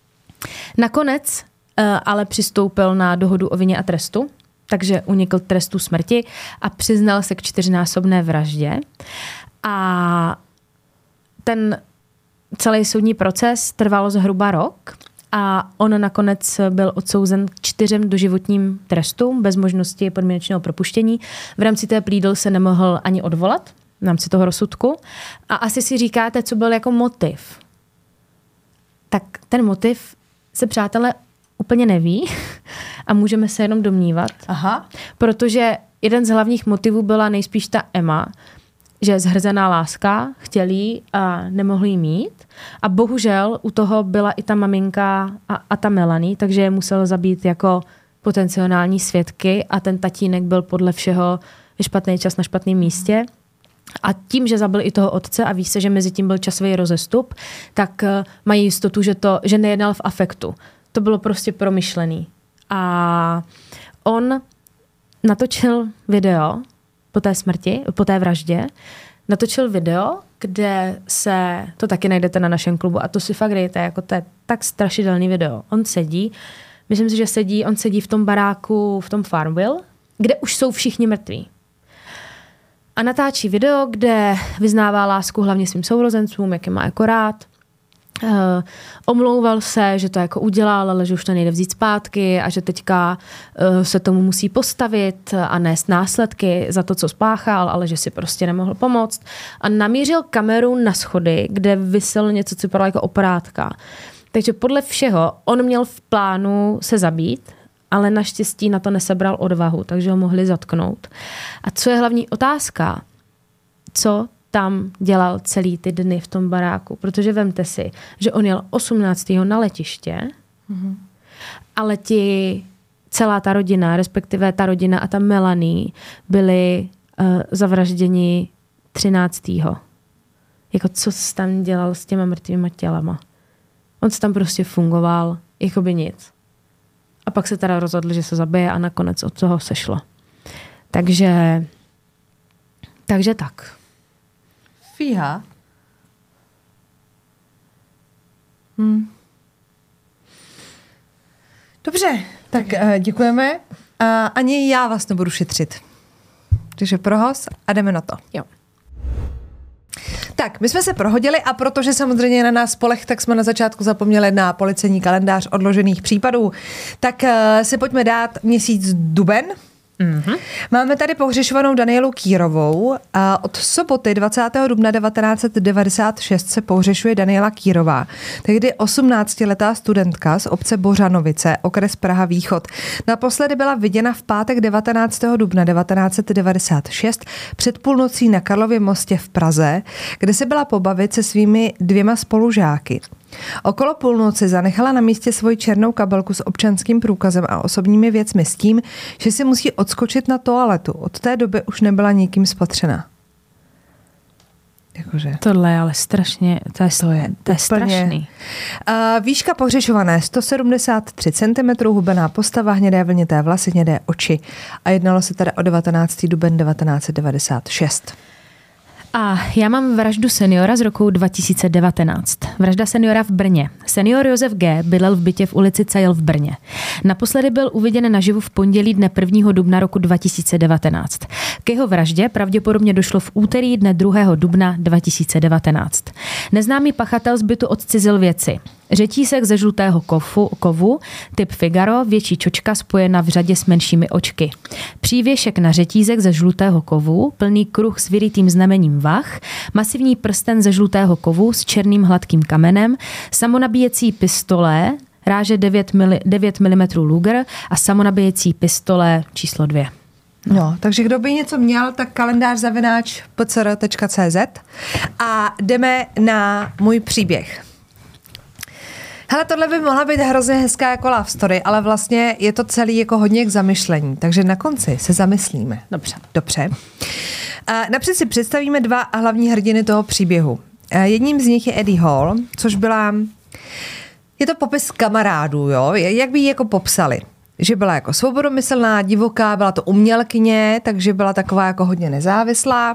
Nakonec ale přistoupil na dohodu o vině a trestu, takže unikl trestu smrti a přiznal se k 4násobné vraždě. A ten celý soudní proces trval zhruba rok a on nakonec byl odsouzen k 4 doživotním trestům bez možnosti podmínečného propuštění. V rámci té plea deal se nemohl ani odvolat v rámci toho rozsudku. A asi si říkáte, co byl jako motiv. Tak ten motiv se, přátelé, úplně neví a můžeme se jenom domnívat. Aha. Protože jeden z hlavních motivů byla nejspíš ta Emma, že zhrzená láska, chtěl jí a nemohl jí mít. A bohužel u toho byla i ta maminka a ta Melanie, takže je musel zabít jako potenciální svědky a ten tatínek byl podle všeho špatný čas na špatném místě. A tím, že zabil i toho otce a ví se, že mezi tím byl časový rozestup, tak mají jistotu, že nejednal v afektu. To bylo prostě promyšlený. A on natočil video po té smrti, po té vraždě, natočil video kde se, to taky najdete na našem klubu a to si fakt dejte, jako to je tak strašidelný video. On sedí, myslím si, že on sedí v tom baráku, v tom Farmville, kde už jsou všichni mrtví. A natáčí video, kde vyznává lásku hlavně svým sourozencům, jak je má jako rád. Omlouval se, že to jako udělal, ale že už to nejde vzít zpátky a že teďka se tomu musí postavit a nést následky za to, co spáchal, ale že si prostě nemohl pomoct. A namířil kameru na schody, kde viselo něco, co vypadalo jako operátka. Takže podle všeho on měl v plánu se zabít, ale naštěstí na to nesebral odvahu, takže ho mohli zatknout. A co je hlavní otázka? Co tam dělal celý ty dny v tom baráku? Protože vemte si, že on jel 18. na letiště, ale celá ta rodina, respektive ta rodina a ta Melanie byli zavražděni 13. Jako co jsi tam dělal s těma mrtvýma tělama? On se tam prostě fungoval, jako by nic. A pak se teda rozhodl, že se zabije a nakonec od toho sešlo. Takže tak. Fíha. Dobře, tak děkujeme. Ani já vás nebudu šetřit. Takže prohoz a jdeme na to. Jo. Tak, my jsme se prohodili a protože samozřejmě na nás spolech, tak jsme na začátku zapomněli na policejní kalendář odložených případů. Tak si pojďme dát měsíc duben. Mm-hmm. Máme tady pohřešovanou Danielu Kýrovou. Od soboty 20. dubna 1996 se pohřešuje Daniela Kýrová, tehdy 18letá studentka z obce Bořanovice, okres Praha Východ. Naposledy byla viděna v pátek 19. dubna 1996 před půlnocí na Karlově mostě v Praze, kde se byla pobavit se svými 2 spolužáky. Okolo půlnoci zanechala na místě svoji černou kabelku s občanským průkazem a osobními věcmi s tím, že si musí odskočit na toaletu. Od té doby už nebyla nikým spatřena. Jakože. Tohle je ale strašně, to je strašný. Výška pohřešované 173 cm, hubená postava, hnědé vlnité vlasy, hnědé oči. A jednalo se teda o 19. duben 1996. A já mám vraždu seniora z roku 2019. Vražda seniora v Brně. Senior Josef G. bydlel v bytě v ulici Cajl v Brně. Naposledy byl uviděn naživu v pondělí dne 1. dubna roku 2019. K jeho vraždě pravděpodobně došlo v úterý dne 2. dubna 2019. Neznámý pachatel z bytu odcizil věci. Řetísek ze žlutého kovu, typ Figaro, větší čočka spojená v řadě s menšími očky. Přívěšek na řetízek ze žlutého kovu, plný kruh s vyrytým znamením vah, masivní prsten ze žlutého kovu s černým hladkým kamenem, samonabíjecí pistole, ráže 9 mm Luger a samonabíjecí pistole číslo 2. No, takže kdo by něco měl, tak kalendář@pcr.cz a jdeme na můj příběh. Hele, tohle by mohla být hrozně hezká jako love story, ale vlastně je to celý jako hodně k zamyšlení, takže na konci se zamyslíme. Dobře. Napřed si představíme 2 hlavní hrdiny toho příběhu. Jedním z nich je Eddie Hall, což je to popis kamarádů, jo? Jak by ji jako popsali? Že byla jako svobodomyslná, divoká, byla to umělkyně, takže byla taková jako hodně nezávislá.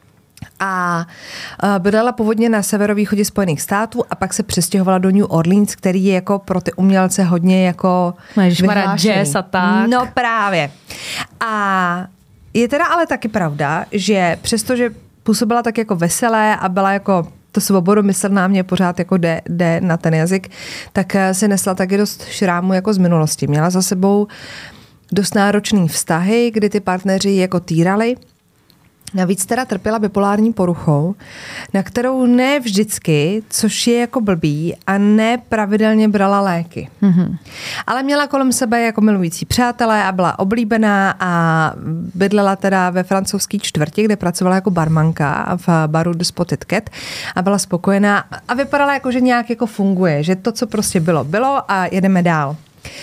A bydlela původně na severovýchodě Spojených států a pak se přestěhovala do New Orleans, který je jako pro ty umělce hodně jako vyhlášený. Jazz a tak. No právě. A je teda ale taky pravda, že přestože působila tak jako veselé a byla jako to svobodomyslná, mě pořád jako jde na ten jazyk, tak se nesla taky dost šrámu jako z minulosti. Měla za sebou dost náročný vztahy, kdy ty partneři jako týrali. Navíc teda trpěla bipolární poruchou, na kterou ne vždycky, což je jako blbý, a ne pravidelně brala léky. Mm-hmm. Ale měla kolem sebe jako milující přátelé a byla oblíbená a bydlela teda ve francouzské čtvrti, kde pracovala jako barmanka v baru The Spotted Cat a byla spokojená a vypadala jako, že nějak jako funguje, že to, co prostě bylo a jedeme dál.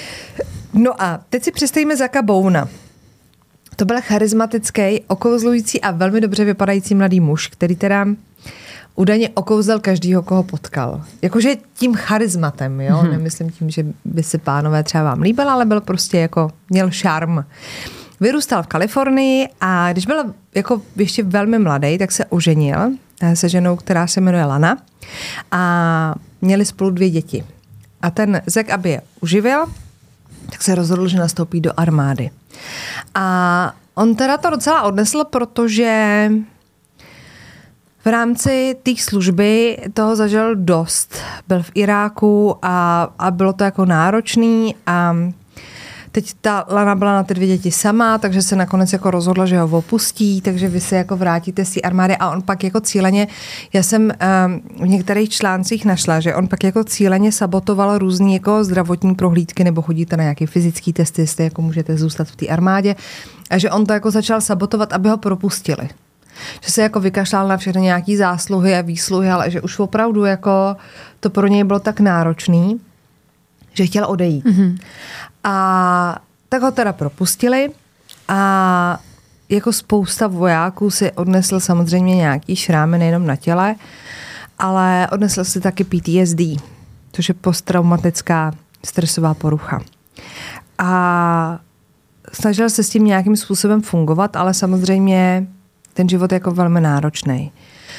No a teď si představíme Zacka Bowna. To byl charismatický, okouzlující a velmi dobře vypadající mladý muž, který teda údajně okouzel každýho, koho potkal. Jakože tím charizmatem, jo? Nemyslím tím, že by si pánové třeba vám líbil, ale byl prostě jako, měl šarm. Vyrůstal v Kalifornii a když byl jako ještě velmi mladý, tak se oženil se ženou, která se jmenuje Lana a měli spolu 2 děti. A ten Zack, aby je uživil, tak se rozhodl, že nastoupí do armády. A on teda to docela odnesl, protože v rámci té služby toho zažil dost. Byl v Iráku a bylo to jako náročný a teď ta Lana byla na ty 2 děti sama, takže se nakonec jako rozhodla, že ho opustí, takže vy se jako vrátíte z té armády a on pak jako cíleně, já jsem v některých článcích našla, že on pak jako cíleně sabotoval různý jako zdravotní prohlídky nebo chodíte na nějaké fyzické testy, jestli jako můžete zůstat v té armádě a že on to jako začal sabotovat, aby ho propustili. Že se jako vykašlal na všechny nějaký zásluhy a výsluhy, ale že už opravdu jako to pro něj bylo tak náročný, že chtěl odejít. Mm-hmm. A tak ho teda propustili a jako spousta vojáků si odnesl samozřejmě nějaký šrámy nejenom na těle, ale odnesl si taky PTSD, což je posttraumatická stresová porucha. A snažil se s tím nějakým způsobem fungovat, ale samozřejmě ten život je jako velmi náročný.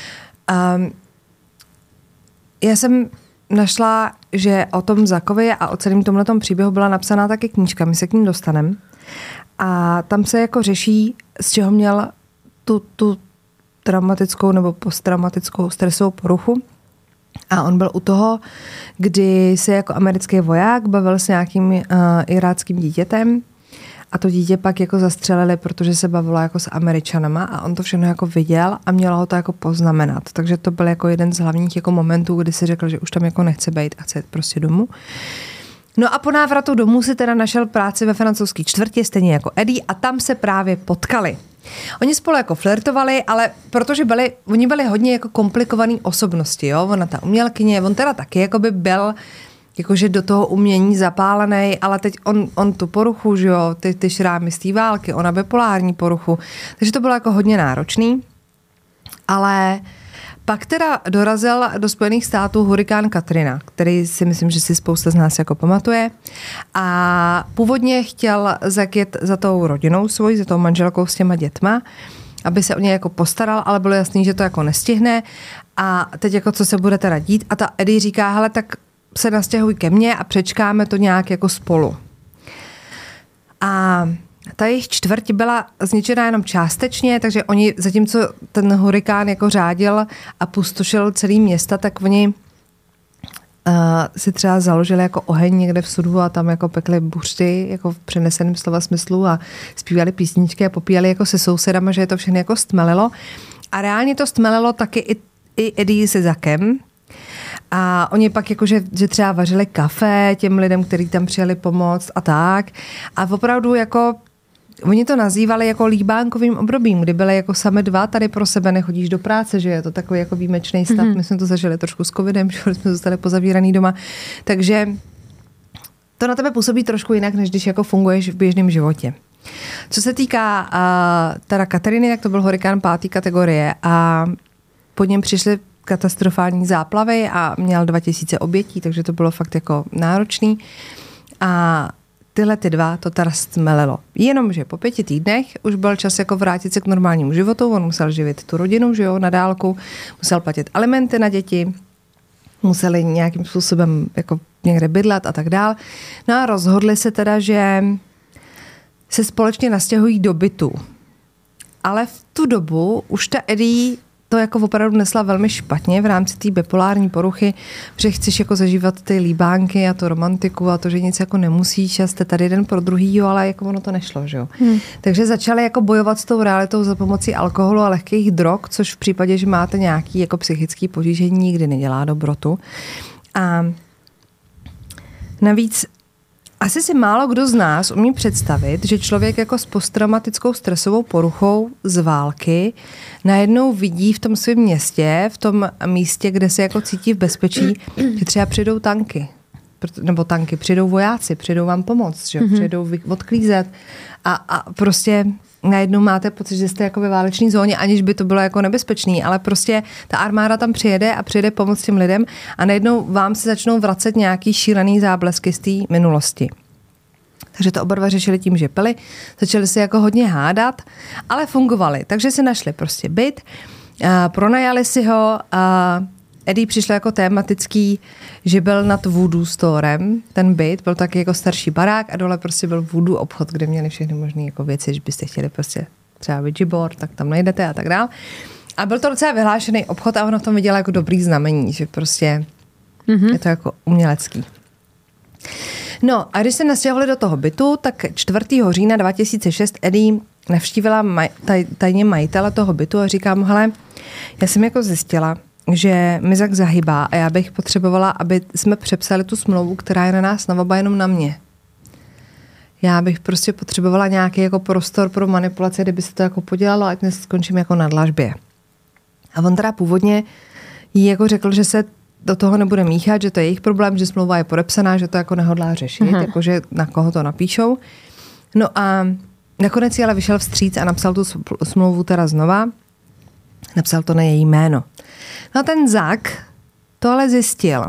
Já jsem našla, že o tom Zackovi a o celém tomhletom příběhu byla napsaná taky knížka, my se k ní dostaneme. A tam se jako řeší, z čeho měl tu traumatickou nebo posttraumatickou stresovou poruchu. A on byl u toho, kdy se jako americký voják bavil s nějakým iráckým dítětem a to dítě pak jako zastřelili, protože se bavilo jako s Američanama a on to všechno jako viděl a mělo ho to jako poznamenat. Takže to byl jako jeden z hlavních jako momentů, kdy si řekl, že už tam jako nechce být a chce prostě domů. No a po návratu domů si teda našel práci ve francouzské čtvrti, stejně jako Eddie, a tam se právě potkali. Oni spolu jako flirtovali, ale protože oni byli hodně jako komplikovaný osobnosti, jo? Ona ta umělkyně, on teda taky jako by byl jakože do toho umění zapálený, ale teď on tu poruchu, že jo, ty šrámy z té války, ona bipolární poruchu, takže to bylo jako hodně náročný, ale pak teda dorazil do Spojených států hurikán Katrina, který si myslím, že si spousta z nás jako pamatuje a původně chtěl zajet za tou rodinou svojí, za tou manželkou s těma dětma, aby se o ně jako postaral, ale bylo jasný, že to jako nestihne a teď jako co se bude teda dít a ta Eddie říká, hele, tak se nastěhuj ke mně a přečkáme to nějak jako spolu. A ta jejich čtvrť byla zničená jenom částečně, takže oni, zatímco ten hurikán jako řádil a pustošil celý města, tak oni si třeba založili jako oheň někde v sudu a tam jako pekli buřty, jako v přeneseném slova smyslu a zpívali písničky a popíjali jako se sousedama, že je to všechno jako stmelilo. A reálně to stmelilo taky i Eddie se Zackem. A oni pak jako, že třeba vařili kafe těm lidem, kteří tam přijeli pomoct a tak. A opravdu jako oni to nazývali jako líbánkovým obdobím, kdy byly jako sami 2, tady pro sebe nechodíš do práce, že je to takový jako výjimečný stav. My jsme to zažili trošku s covidem, že jsme zůstali pozavíraný doma. Takže to na tebe působí trošku jinak, než když jako funguješ v běžném životě. Co se týká teda Katriny, tak to byl hurikán 5. kategorie a pod něm přišly katastrofální záplavy a měl 2000 obětí, takže to bylo fakt jako náročný. A tyhle 2 to teda stmelilo. Jenomže po 5 týdnech už byl čas jako vrátit se k normálnímu životu, on musel živit tu rodinu, že jo, na dálku, musel platit alimenty na děti, museli nějakým způsobem jako někde bydlet a tak dál. No a rozhodli se teda, že se společně nastěhují do bytu. Ale v tu dobu už ta Eddie to jako opravdu nesla velmi špatně v rámci té bipolární poruchy, že chceš jako zažívat ty líbánky a tu romantiku a to, že nic jako nemusíš a jste tady jeden pro druhýho, ale jako ono to nešlo, že jo. Takže začali jako bojovat s tou realitou za pomocí alkoholu a lehkých drog, což v případě, že máte nějaký jako psychický potížení, nikdy nedělá dobrotu. A navíc asi si málo kdo z nás umí představit, že člověk jako s posttraumatickou stresovou poruchou z války najednou vidí v tom svém městě, v tom místě, kde se jako cítí v bezpečí, že třeba přijdou tanky. Nebo tanky, přijdou vojáci, přijdou vám pomoct, že? Přijdou odklízet a prostě najednou máte pocit, že jste jako ve váleční zóně, aniž by to bylo jako nebezpečný, ale prostě ta armáda tam přijede a přijede pomoct těm lidem a najednou vám se začnou vracet nějaký šílený záblesky z té minulosti. Takže to oba 2 řešili tím, že pili, začali se jako hodně hádat, ale fungovali. Takže si našli prostě byt Pronajali si ho a Eddie přišel jako tematický, že byl nad Voodoo storem, ten byt, byl taky jako starší barák a dole prostě byl Voodoo obchod, kde měli všechny možné jako věci, že byste chtěli prostě třeba Ouija board, tak tam najdete a tak dál. A byl to docela vyhlášený obchod a ono v tom viděla jako dobrý znamení, že prostě je to jako umělecký. No a když se nastěhovali do toho bytu, tak 4. října 2006 Eddie navštívila tajně majitele toho bytu a říká mu, hele, já jsem jako zjistila, že mi Zak zahybá a já bych potřebovala, aby jsme přepsali tu smlouvu, která je na nás na oba jenom na mě. Já bych prostě potřebovala nějaký jako prostor pro manipulaci, kdyby se to jako podělalo, ať dnes skončím jako na dlažbě. A on teda původně jí jako řekl, že se do toho nebude míchat, že to je jejich problém, že smlouva je podepsaná, že to jako nehodlá řešit, jakože na koho to napíšou. No a nakonec jí ale vyšel vstříc a napsal tu smlouvu teda znova. Napsal to na její jméno. No a ten Zak to ale zjistil.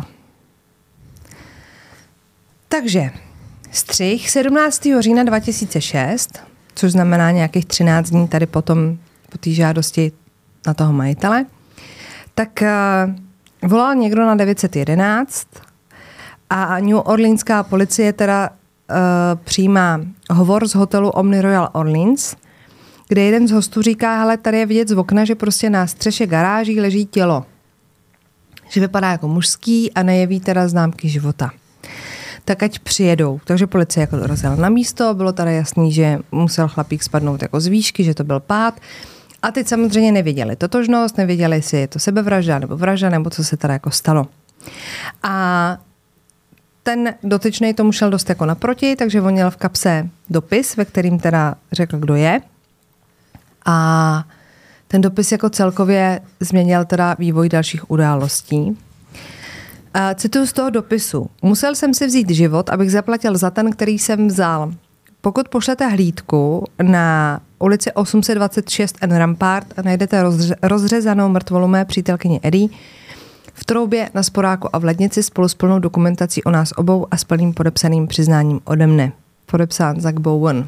Takže střih 17. října 2006, což znamená nějakých 13 dní tady potom po té žádosti na toho majitele, tak volal někdo na 911 a New Orleanská policie teda přijímá hovor z hotelu Omni Royal Orleans, kde jeden z hostů říká, hele, tady je vidět z okna, že prostě na střeše garáží leží tělo. Že vypadá jako mužský a nejeví teda známky života. Tak ať přijedou. Takže policie jako dorazila na místo, bylo tady jasný, že musel chlapík spadnout jako z výšky, že to byl pád. A teď samozřejmě nevěděli totožnost, nevěděli, jestli je to sebevražda nebo vražda, nebo co se teda jako stalo. A ten dotyčnej tomu šel dost jako naproti, takže on měl v kapse dopis, ve kterým teda řekl, kdo je. A ten dopis jako celkově změnil teda vývoj dalších událostí. Cituju z toho dopisu. Musel jsem si vzít život, abych zaplatil za ten, který jsem vzal. Pokud pošlete hlídku na ulici 826 N Rampart a najdete rozřezanou mrtvolu mé přítelkyně Eddie v troubě, na sporáku a v lednici spolu s plnou dokumentací o nás obou a s plným podepsaným přiznáním ode mne. Podepsán Zak Bowen.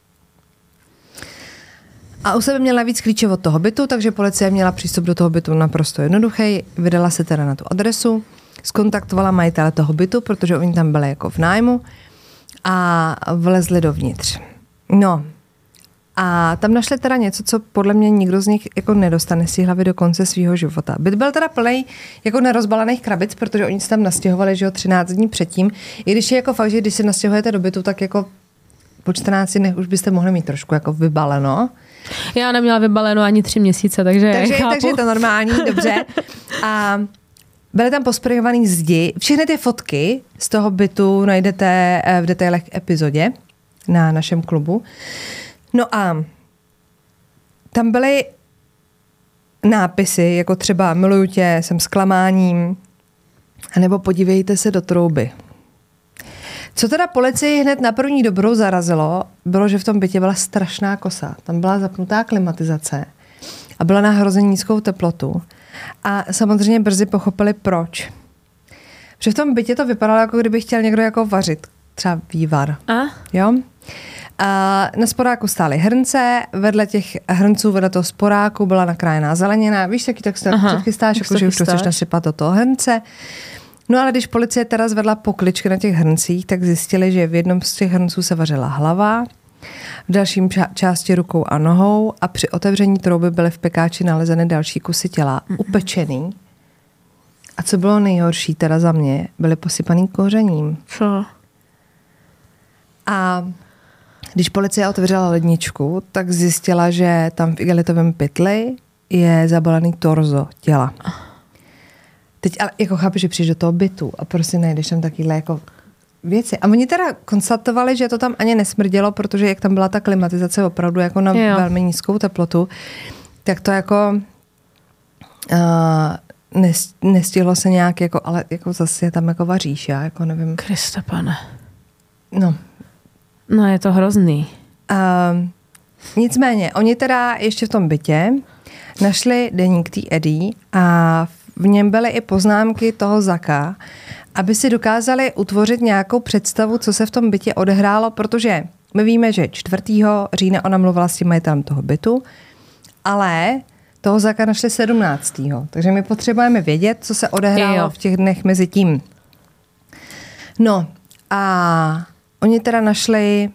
A u sebe měl navíc klíče od toho bytu, takže policie měla přístup do toho bytu naprosto jednoduchý. Vydala se teda na tu adresu, skontaktovala majitele toho bytu, protože oni tam byli jako v nájmu a vlezli dovnitř. No a tam našli teda něco, co podle mě nikdo z nich jako nedostane z hlavy do konce svého života. Byt byl teda plný jako nerozbalených krabic, protože oni se tam nastěhovali, že jo, 13 dní předtím. I když je jako fakt, že když se nastěhujete do bytu, tak jako po 14 dnech už byste mohli mít trošku jako vybaleno. Já neměla vybaleno ani 3 měsíce, takže je to normální, dobře. A byly tam posprejovaný zdi. Všechny ty fotky z toho bytu najdete v detailech k epizodě na našem klubu. No a tam byly nápisy, jako třeba miluju tě, jsem zklamáním, anebo podívejte se do trouby. Co teda policii hned na první dobrou zarazilo, bylo, že v tom bytě byla strašná kosa. Tam byla zapnutá klimatizace a byla na hrozně nízkou teplotu. A samozřejmě brzy pochopili, proč. Protože v tom bytě to vypadalo, jako kdyby chtěl někdo jako vařit. Třeba vývar. Jo? A na sporáku stály hrnce, vedle těch hrnců, vedle toho sporáku byla nakrájená zelenina. Víš, taky tak se předchystáš, jako že už to chceš nasypat do toho hrnce. No ale když policie teda zvedla pokličky na těch hrncích, tak zjistili, že v jednom z těch hrnců se vařila hlava, v dalším části rukou a nohou a při otevření trouby byly v pekáči nalezeny další kusy těla, upečený. A co bylo nejhorší teda za mě, byly posypaný kořením. Co? A když policie otevřela ledničku, tak zjistila, že tam v igelitovém pytli je zabalený torzo těla. Teď ale jako chápu, že přijdeš do toho bytu a prostě najdeš tam takovýhle jako věci. A oni teda konstatovali, že to tam ani nesmrdělo, protože jak tam byla ta klimatizace opravdu jako na velmi nízkou teplotu, tak to jako nestihlo se nějak, jako, ale jako zase tam jako vaříš, já jako nevím. Kriste pane. No, je to hrozný. Nicméně, oni teda ještě v tom bytě našli deník té Eddie a v něm byly i poznámky toho Zaka, aby si dokázali utvořit nějakou představu, co se v tom bytě odehrálo, protože my víme, že 4. října ona mluvila s tím majitelem toho bytu, ale toho Zaka našli 17. Takže my potřebujeme vědět, co se odehrálo v těch dnech mezi tím. No a oni teda našli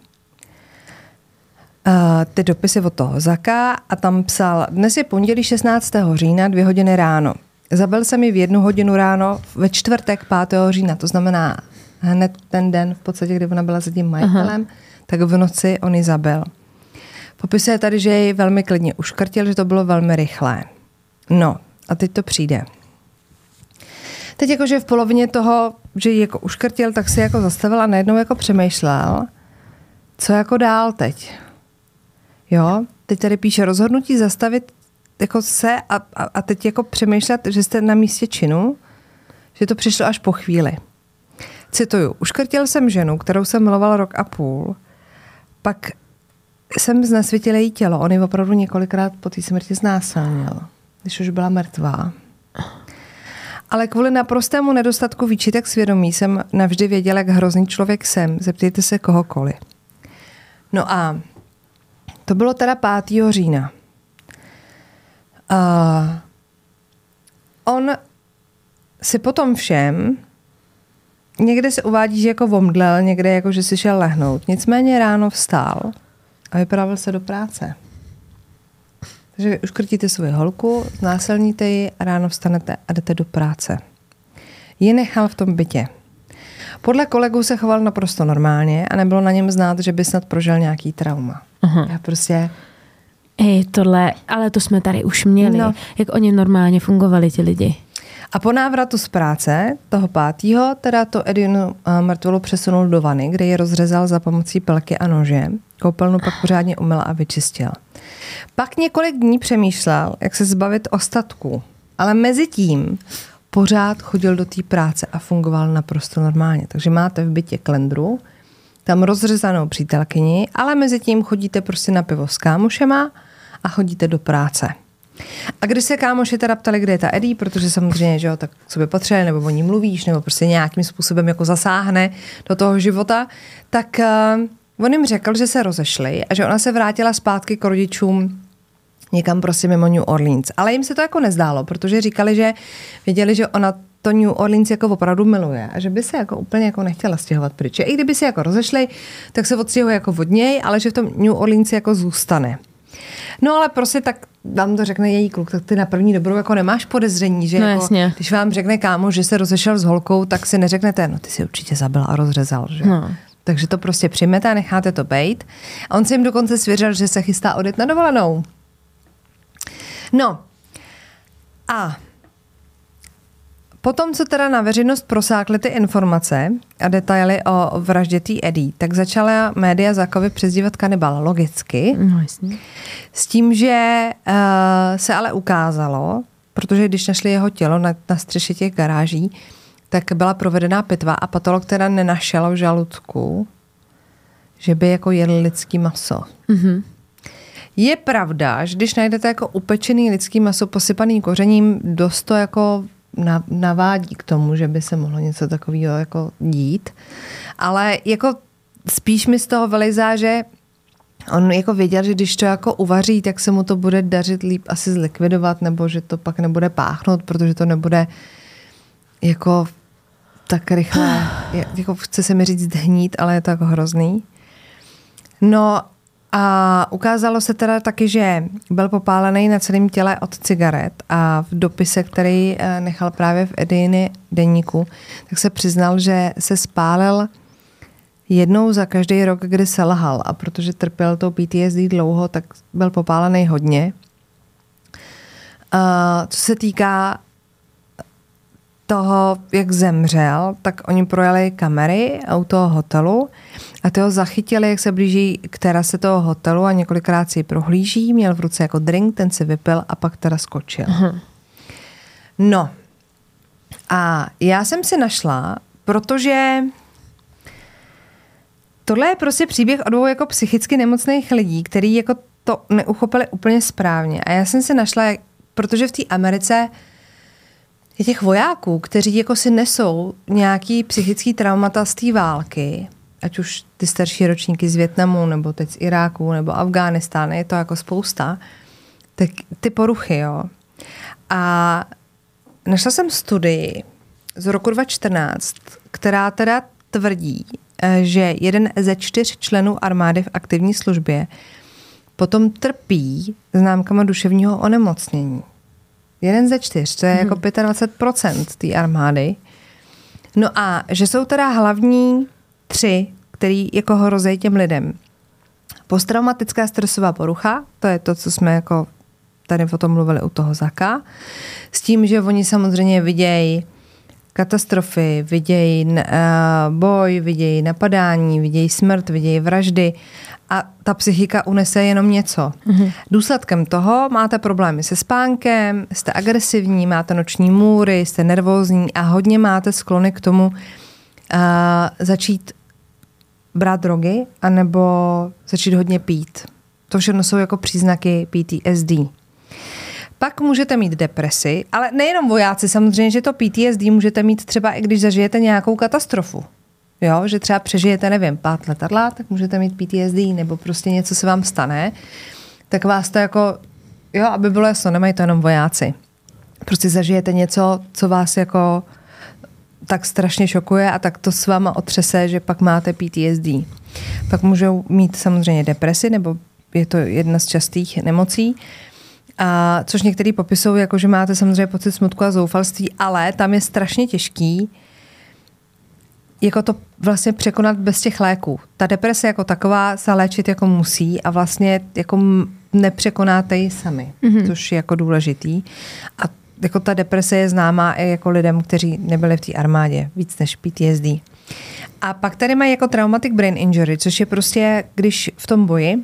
ty dopisy od toho Zaka a tam psal, dnes je pondělí 16. října, 2 hodiny ráno. Zabil jsem ji v 1 hodinu ráno ve čtvrtek 5. října, to znamená hned ten den, v podstatě, kdy ona byla za tím majitelem, tak v noci on ji zabil. Popisuje tady, že jej velmi klidně uškrtil, že to bylo velmi rychlé. No, a teď to přijde. Teď jakože v polovině toho, že ji jako uškrtil, tak si jako zastavil a najednou jako přemýšlel, co jako dál teď. Jo, teď tady píše rozhodnutí zastavit jako se a teď jako přemýšlet, že jste na místě činu, že to přišlo až po chvíli. Cituju, uškrtil jsem ženu, kterou jsem miloval 1,5 roku, pak jsem znesvětil její tělo. On ji opravdu několikrát po té smrti znásilnil, když už byla mrtvá. Ale kvůli naprostému nedostatku výčitek svědomí jsem navždy věděla, jak hrozný člověk jsem. Zeptejte se kohokoliv. No a to bylo teda 5. října. On si potom všem někde se uvádí, že jako omdlel, někde jako, že si šel lehnout. Nicméně ráno vstál a vypravil se do práce. Takže uškrtíte svou holku, znásilníte ji a ráno vstanete a jdete do práce. Ji nechal v tom bytě. Podle kolegů se choval naprosto normálně a nebylo na něm znát, že by snad prožil nějaký trauma. Já prostě... tohle, ale to jsme tady už měli. No. Jak oni normálně fungovali, ti lidi. A po návratu z práce, toho 5. teda to Edinu mrtvolu přesunul do vany, kde ji rozřezal za pomocí pelky a nože. Koupelnu pak pořádně umyl a vyčistil. Pak několik dní přemýšlel, jak se zbavit ostatků. Ale mezi tím pořád chodil do té práce a fungoval naprosto normálně. Takže máte v bytě klendru, tam rozřezanou přítelkyni, ale mezi tím chodíte prostě na pivo s kámošema a chodíte do práce. A když se kámoši teda ptali, kde je ta Eddie, protože samozřejmě, že jo, tak co by potřebuje, nebo o ní mluvíš, nebo prostě nějakým způsobem jako zasáhne do toho života, tak on jim řekl, že se rozešli a že ona se vrátila zpátky k rodičům někam prostě mimo New Orleans. Ale jim se to jako nezdálo, protože říkali, že věděli, že ona to New Orleans jako opravdu miluje a že by se jako úplně jako nechtěla stěhovat pryč. I kdyby se jako rozešli, tak se odstěhuje jako od něj, ale že v tom New Orleans jako zůstane. No ale prostě tak vám to řekne její kluk, tak ty na první dobrou jako nemáš podezření, že no, jako, jasně. Když vám řekne kámoš, že se rozešel s holkou, tak si neřeknete, no ty si určitě zabil a rozřezal, že? No. Takže to prostě přijmete a necháte to bejt. A on si jim dokonce svěřil, že se chystá odjet na dovolenou. No a potom, co teda na veřejnost prosákly ty informace a detaily o vraždě té Eddie, tak začala média Zakovi přezdívat kanibal, logicky. No, jasně. S tím, že se ale ukázalo, protože když našli jeho tělo na střeše těch garáží, tak byla provedená pitva a patolog teda nenašel v žaludku, že by jako jedl lidský maso. Mhm. Je pravda, že když najdete jako upečený lidský maso posypaný kořením, dost to jako navádí k tomu, že by se mohlo něco takového jako dít. Ale jako spíš mi z toho vylejzá, že on jako věděl, že když to jako uvaří, tak se mu to bude dařit líp asi zlikvidovat, nebo že to pak nebude páchnout, protože to nebude jako tak rychle, jako chce se mi říct hnít, ale je to jako hrozný. No a ukázalo se teda taky, že byl popálený na celém těle od cigaret a v dopise, který nechal právě v Ediny deníku, tak se přiznal, že se spálil jednou za každý rok, kdy se lhal a protože trpěl tou PTSD dlouho, tak byl popálený hodně. Co se týká toho, jak zemřel, tak oni projeli kamery u toho hotelu a ty ho zachytili, jak se blíží k terase toho hotelu a několikrát si ji prohlíží, měl v ruce jako drink, ten si vypil a pak teda skočil. Aha. No a já jsem si našla, protože tohle je prostě příběh o 2 jako psychicky nemocných lidí, který jako to neuchopili úplně správně. A já jsem si našla, protože v té Americe je těch vojáků, kteří jako si nesou nějaký psychický traumata z té války, ať už ty starší ročníky z Vietnamu, nebo teď z Iráku, nebo Afghánistánu, je to jako spousta, tak ty poruchy, jo. A našla jsem studii z roku 2014, která teda tvrdí, že 1 ze 4 členů armády v aktivní službě potom trpí známkama duševního onemocnění. 1 ze 4, to je jako 25% té armády. No a že jsou teda hlavní 3, který jako hrozí těm lidem. Posttraumatická stresová porucha, to je to, co jsme jako tady o tom mluvili u toho Zaka, s tím, že oni samozřejmě vidějí katastrofy, vidějí boj, vidějí napadání, vidějí smrt, vidějí vraždy a ta psychika unese jenom něco. Důsledkem toho máte problémy se spánkem, jste agresivní, máte noční můry, jste nervózní a hodně máte sklony k tomu začít brát drogy anebo začít hodně pít. To všechno jsou jako příznaky PTSD. Pak můžete mít depresi, ale nejenom vojáci, samozřejmě, že to PTSD můžete mít třeba i když zažijete nějakou katastrofu. Jo, že třeba přežijete, nevím, 5 letadla, tak můžete mít PTSD, nebo prostě něco se vám stane, tak vás to jako, jo, aby bylo jasno, nemají to jenom vojáci. Prostě zažijete něco, co vás jako tak strašně šokuje a tak to s váma otřese, že pak máte PTSD. Pak můžou mít samozřejmě depresi, nebo je to jedna z častých nemocí, a což některý popisují, jako že máte samozřejmě pocit smutku a zoufalství, ale tam je strašně těžký jako to vlastně překonat bez těch léků. Ta deprese jako taková se léčit jako musí a vlastně jako nepřekonáte ji sami, což je jako důležitý. A jako ta deprese je známá i jako lidem, kteří nebyli v té armádě, víc než PTSD. A pak tady mají jako traumatic brain injury, což je prostě, když v tom boji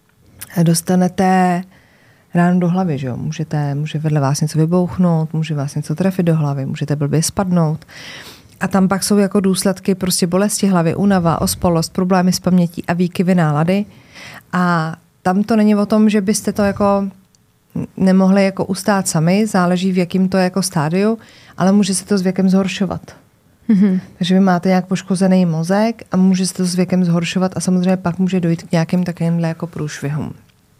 dostanete ránu do hlavy, že jo? Může vedle vás něco vybouchnout, může vás něco trefit do hlavy, můžete blbě spadnout. A tam pak jsou jako důsledky prostě bolesti hlavy, únava, ospalost, problémy s pamětí a výkyvy nálady. A tam to není o tom, že byste to jako nemohli jako ustát sami, záleží v jakým to je jako stádiu, ale může se to s věkem zhoršovat. Takže vy máte nějak poškozený mozek a může se to s věkem zhoršovat a samozřejmě pak může dojít k nějakým takovýmhle jako průšvihům.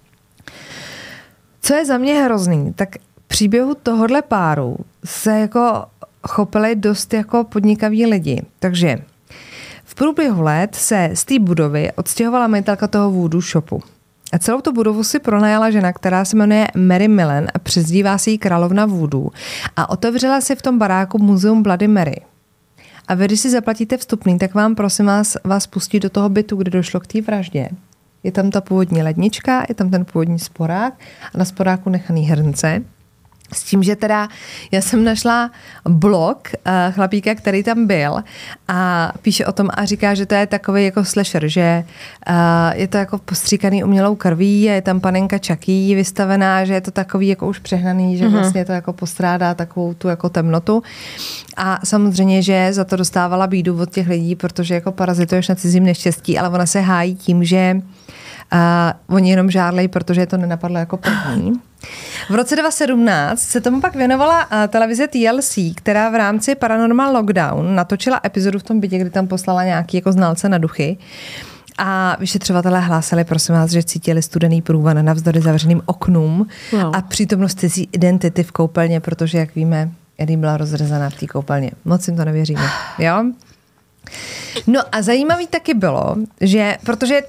Co je za mě hrozný, tak příběhu tohohle páru se jako chopili dost jako podnikaví lidi. Takže v průběhu let se z té budovy odstěhovala majitelka toho voodoo shopu. A celou tu budovu si pronajala žena, která se jmenuje Mary Millen a přezdívá se jí královna voodoo. A otevřela si v tom baráku muzeum Bloody Mary. A vy, když si zaplatíte vstupný, tak vám prosím vás pustí do toho bytu, kde došlo k té vraždě. Je tam ta původní lednička, je tam ten původní sporák a na sporáku nechaný hrnce. S tím, že teda já jsem našla blog chlapíka, který tam byl a píše o tom a říká, že to je takový jako slasher, že je to jako postříkaný umělou krví a je tam panenka Chucky vystavená, že je to takový jako už přehnaný, že vlastně to jako postrádá takovou tu jako temnotu. A samozřejmě, že za to dostávala bídu od těch lidí, protože jako parazituješ na cizím neštěstí, ale ona se hájí tím, že oni jenom žádlejí, protože je to nenapadlo jako první. V roce 2017 se tomu pak věnovala televize TLC, která v rámci Paranormal Lockdown natočila epizodu v tom bytě, kdy tam poslala nějaký jako znalce na duchy. A vyšetřovatelé hlásali, prosím vás, že cítili studený průvan navzdory zavřeným oknům a přítomnost cizí identity v koupelně, protože, jak víme, Eddie byla rozřezaná v té koupelně. Moc jim to nevěříme. Jo? No a zajímavý taky bylo, že protože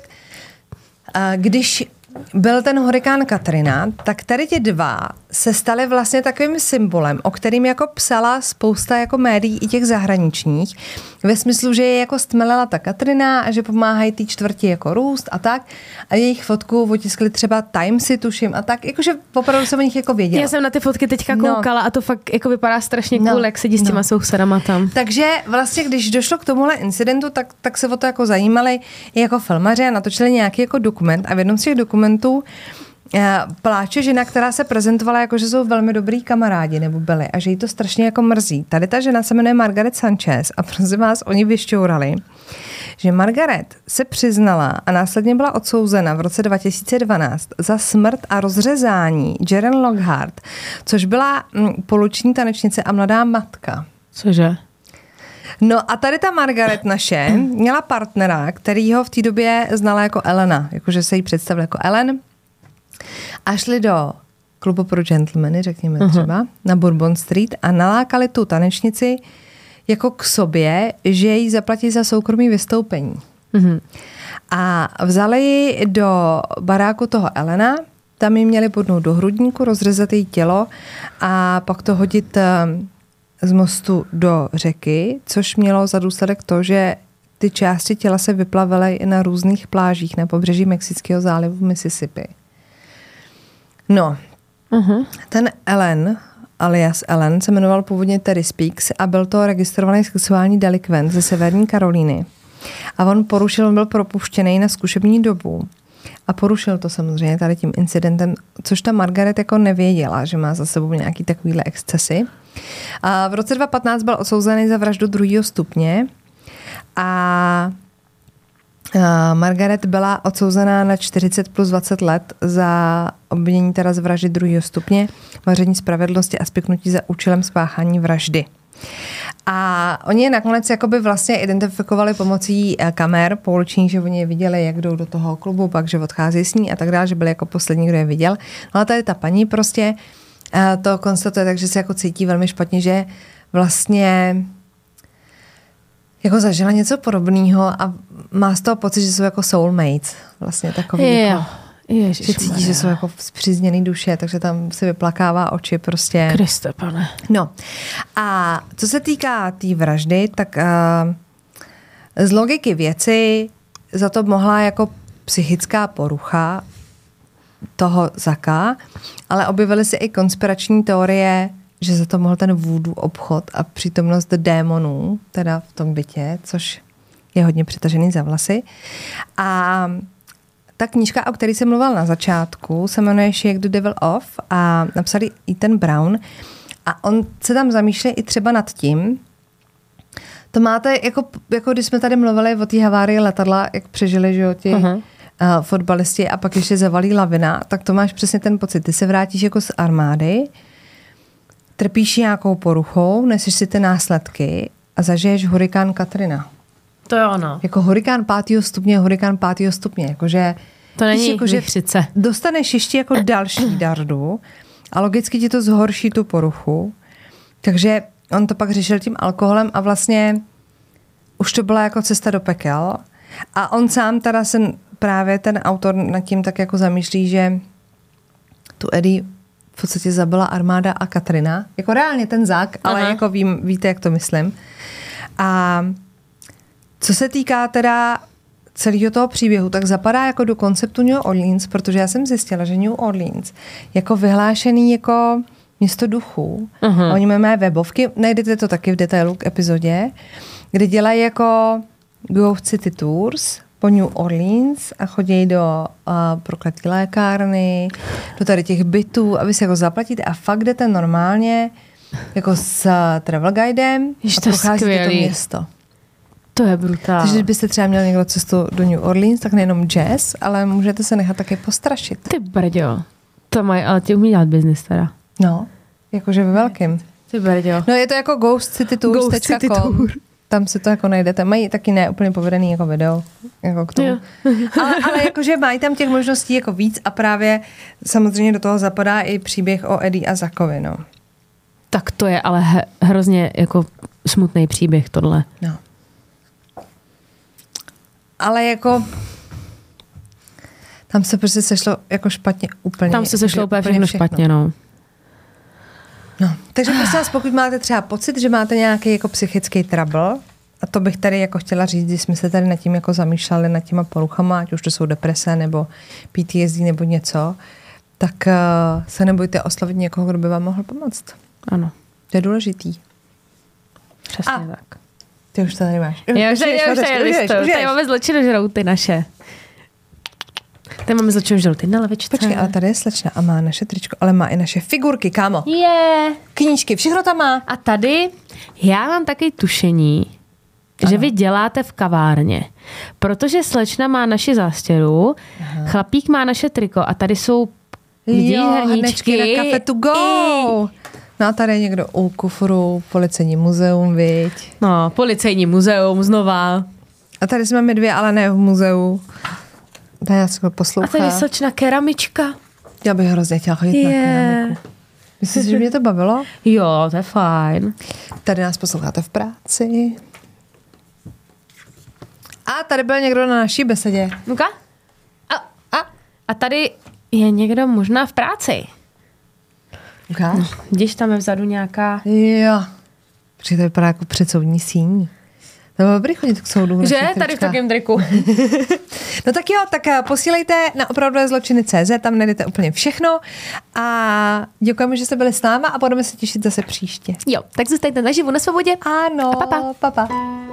když byl ten hurikán Katrina, tak tady ti dva se staly vlastně takovým symbolem, o kterým jako psala spousta jako médií i těch zahraničních, ve smyslu, že je jako stmelela ta Katrina a že pomáhají té čtvrti jako růst a tak. A jejich fotku otiskli třeba Timesy, tuším, a tak, jakože opravdu jsem o nich jako věděla. Já jsem na ty fotky teďka koukala a to fakt jako vypadá strašně cool, jak sedí s těma sousedama tam. Takže vlastně, když došlo k tomuhle incidentu, tak se o to jako zajímali i jako filmaři a natočili nějaký jako dokument a v jednom z těch dokumentů pláče žena, která se prezentovala jako, že jsou velmi dobrý kamarádi, nebo byli, a že jí to strašně jako mrzí. Tady ta žena se jmenuje Margaret Sanchez a prosím vás, oni vyšťourali, že Margaret se přiznala a následně byla odsouzena v roce 2012 za smrt a rozřezání Jaren Lockhart, což byla poluční tanečnice a mladá matka. Cože? No a tady ta Margaret naše měla partnera, který ho v té době znala jako Elena, jakože se jí představila jako Ellen. A šli do klubu pro gentlemany, řekněme třeba, na Bourbon Street a nalákali tu tanečnici jako k sobě, že jí zaplatí za soukromý vystoupení. A vzali ji do baráku toho Elena, tam ji měli podnout do hrudníku, rozřezat její tělo a pak to hodit z mostu do řeky, což mělo za důsledek to, že ty části těla se vyplavily na různých plážích na pobřeží Mexického zálivu v Mississippi. No, ten Ellen, alias Ellen, se jmenoval původně Terry Speaks a byl to registrovaný sexuální delikvent ze Severní Karolíny. A on byl propuštěný na zkušební dobu. A porušil to samozřejmě tady tím incidentem, což ta Margaret jako nevěděla, že má za sebou nějaký takovýhle excesy. A v roce 2015 byl odsouzený za vraždu 2. stupně a Margaret byla odsouzená na 40 plus 20 let za obvinění teda z vraždy 2. stupně, maření spravedlnosti a spiknutí za účelem spáchání vraždy. A oni je nakonec jakoby vlastně identifikovali pomocí kamer pouličních, že oni je viděli, jak jdou do toho klubu, pak, že odchází s ní a tak dále, že byli jako poslední, kdo je viděl. No a tady ta paní prostě to konstatuje, takže se jako cítí velmi špatně, že vlastně jako zažila něco podobného a má z toho pocit, že jsou jako soulmates. Vlastně takový jako, že cítí, že jsou jako spřízněný duše, takže tam si vyplakává oči prostě. Kriste, pane. No a co se týká té vraždy, tak z logiky věci za to mohla jako psychická porucha toho Zaka, ale objevily se i konspirační teorie, že za to mohl ten voodoo obchod a přítomnost démonů, teda v tom bytě, což je hodně přitažený za vlasy. A ta knížka, o které jsem mluvila na začátku, se jmenuje Shake the Devil Off a napsal ji Ethan Brown a on se tam zamýšlí i třeba nad tím, to máte, jako když jsme tady mluvili o té havárii letadla, jak přežili, že jo, ti fotbalisti a pak ještě zavalí lavina, tak to máš přesně ten pocit. Ty se vrátíš jako z armády, trpíš nějakou poruchou, neseš si ty následky a zažiješ hurikán Katrina. To je ono. Jako hurikán 5. stupně, hurikán 5. stupně. Jakože, to není jako, že dostaneš ještě jako další dardu a logicky ti to zhorší tu poruchu. Takže on to pak řešil tím alkoholem a vlastně už to byla jako cesta do pekel. A on sám teda právě ten autor nad tím tak jako zamýšlí, že tu Eddie v podstatě zabila armáda a Katrina. Jako reálně ten Zak, ale jako víte, jak to myslím. A co se týká teda celého toho příběhu, tak zapadá jako do konceptu New Orleans, protože já jsem zjistila, že New Orleans jako vyhlášený jako město duchů. Oni mají webovky, najdete to taky v detailu k epizodě, kde dělají jako Ghost City Tours po New Orleans a chodí do prokletí lékárny, do tady těch bytů a vy si jako zaplatíte a fakt jdete normálně jako s travel guidem a procházíte to město. To je brutál. Takže kdybyste třeba měli někdo cestu do New Orleans, tak nejenom jazz, ale můžete se nechat taky postrašit. Ty brďo. To mají, ale ty umí dělat biznis teda. No, jakože ve velkým. Ty brďo. No je to jako ghostcitytours.com. Tam si to jako najdete. Mají taky ne úplně povedený jako video. Jako k tomu. ale jakože mají tam těch možností jako víc a právě samozřejmě do toho zapadá i příběh o Eddie a Zakovi, no. Tak to je ale hrozně jako smutný příběh tohle. No. Ale jako tam se prostě sešlo jako špatně úplně. Tam se sešlo úplně všechno špatně, no. No, takže prostě vás, pokud máte třeba pocit, že máte nějaký jako psychický trouble, a to bych tady jako chtěla říct, když jsme se tady nad tím jako zamýšleli nad těma poruchama, ať už to jsou deprese nebo PTSD nebo něco, tak se nebojte oslovit někoho, kdo by vám mohl pomoct. Ano. To je důležitý. Přesně tak. Ty už to tady máš. Tady máme zločinožrouty naše. Tady máme zločinožrouty na levičce. Počkej, ale tady je slečna a má naše tričko, ale má i naše figurky, kámo. Knížky, všechno tam má. A tady já mám taky tušení, že vy děláte v kavárně. Protože slečna má naši zástěru, chlapík má naše triko a tady jsou hrníčky na Cafe to go. No a tady je někdo u kufru, policejní muzeum, viď? No, policejní muzeum znova. A tady jsme my dvě, ale ne v muzeu. Dá já se poslouchá. A tady je slečna keramička. Já bych hrozně chtěla chodit na keramiku. Myslíš, že mě to bavilo? Jo, to je fajn. Tady nás posloucháte v práci. A tady byl někdo na naší besedě. Nuka? A tady je někdo možná v práci. Ukáž? No, když tam je vzadu nějaká... Jo. Protože to vypadá jako předsoudní síň. To bylo dobrý chodit k soudu. Že? Tady v takém triku. No tak jo, tak posílejte na opravdovezločiny.cz, tam najdete úplně všechno a děkujeme, že jste byli s náma a budeme se těšit zase příště. Jo, tak zůstaňte naživu na svobodě. Ano, A papa. papa.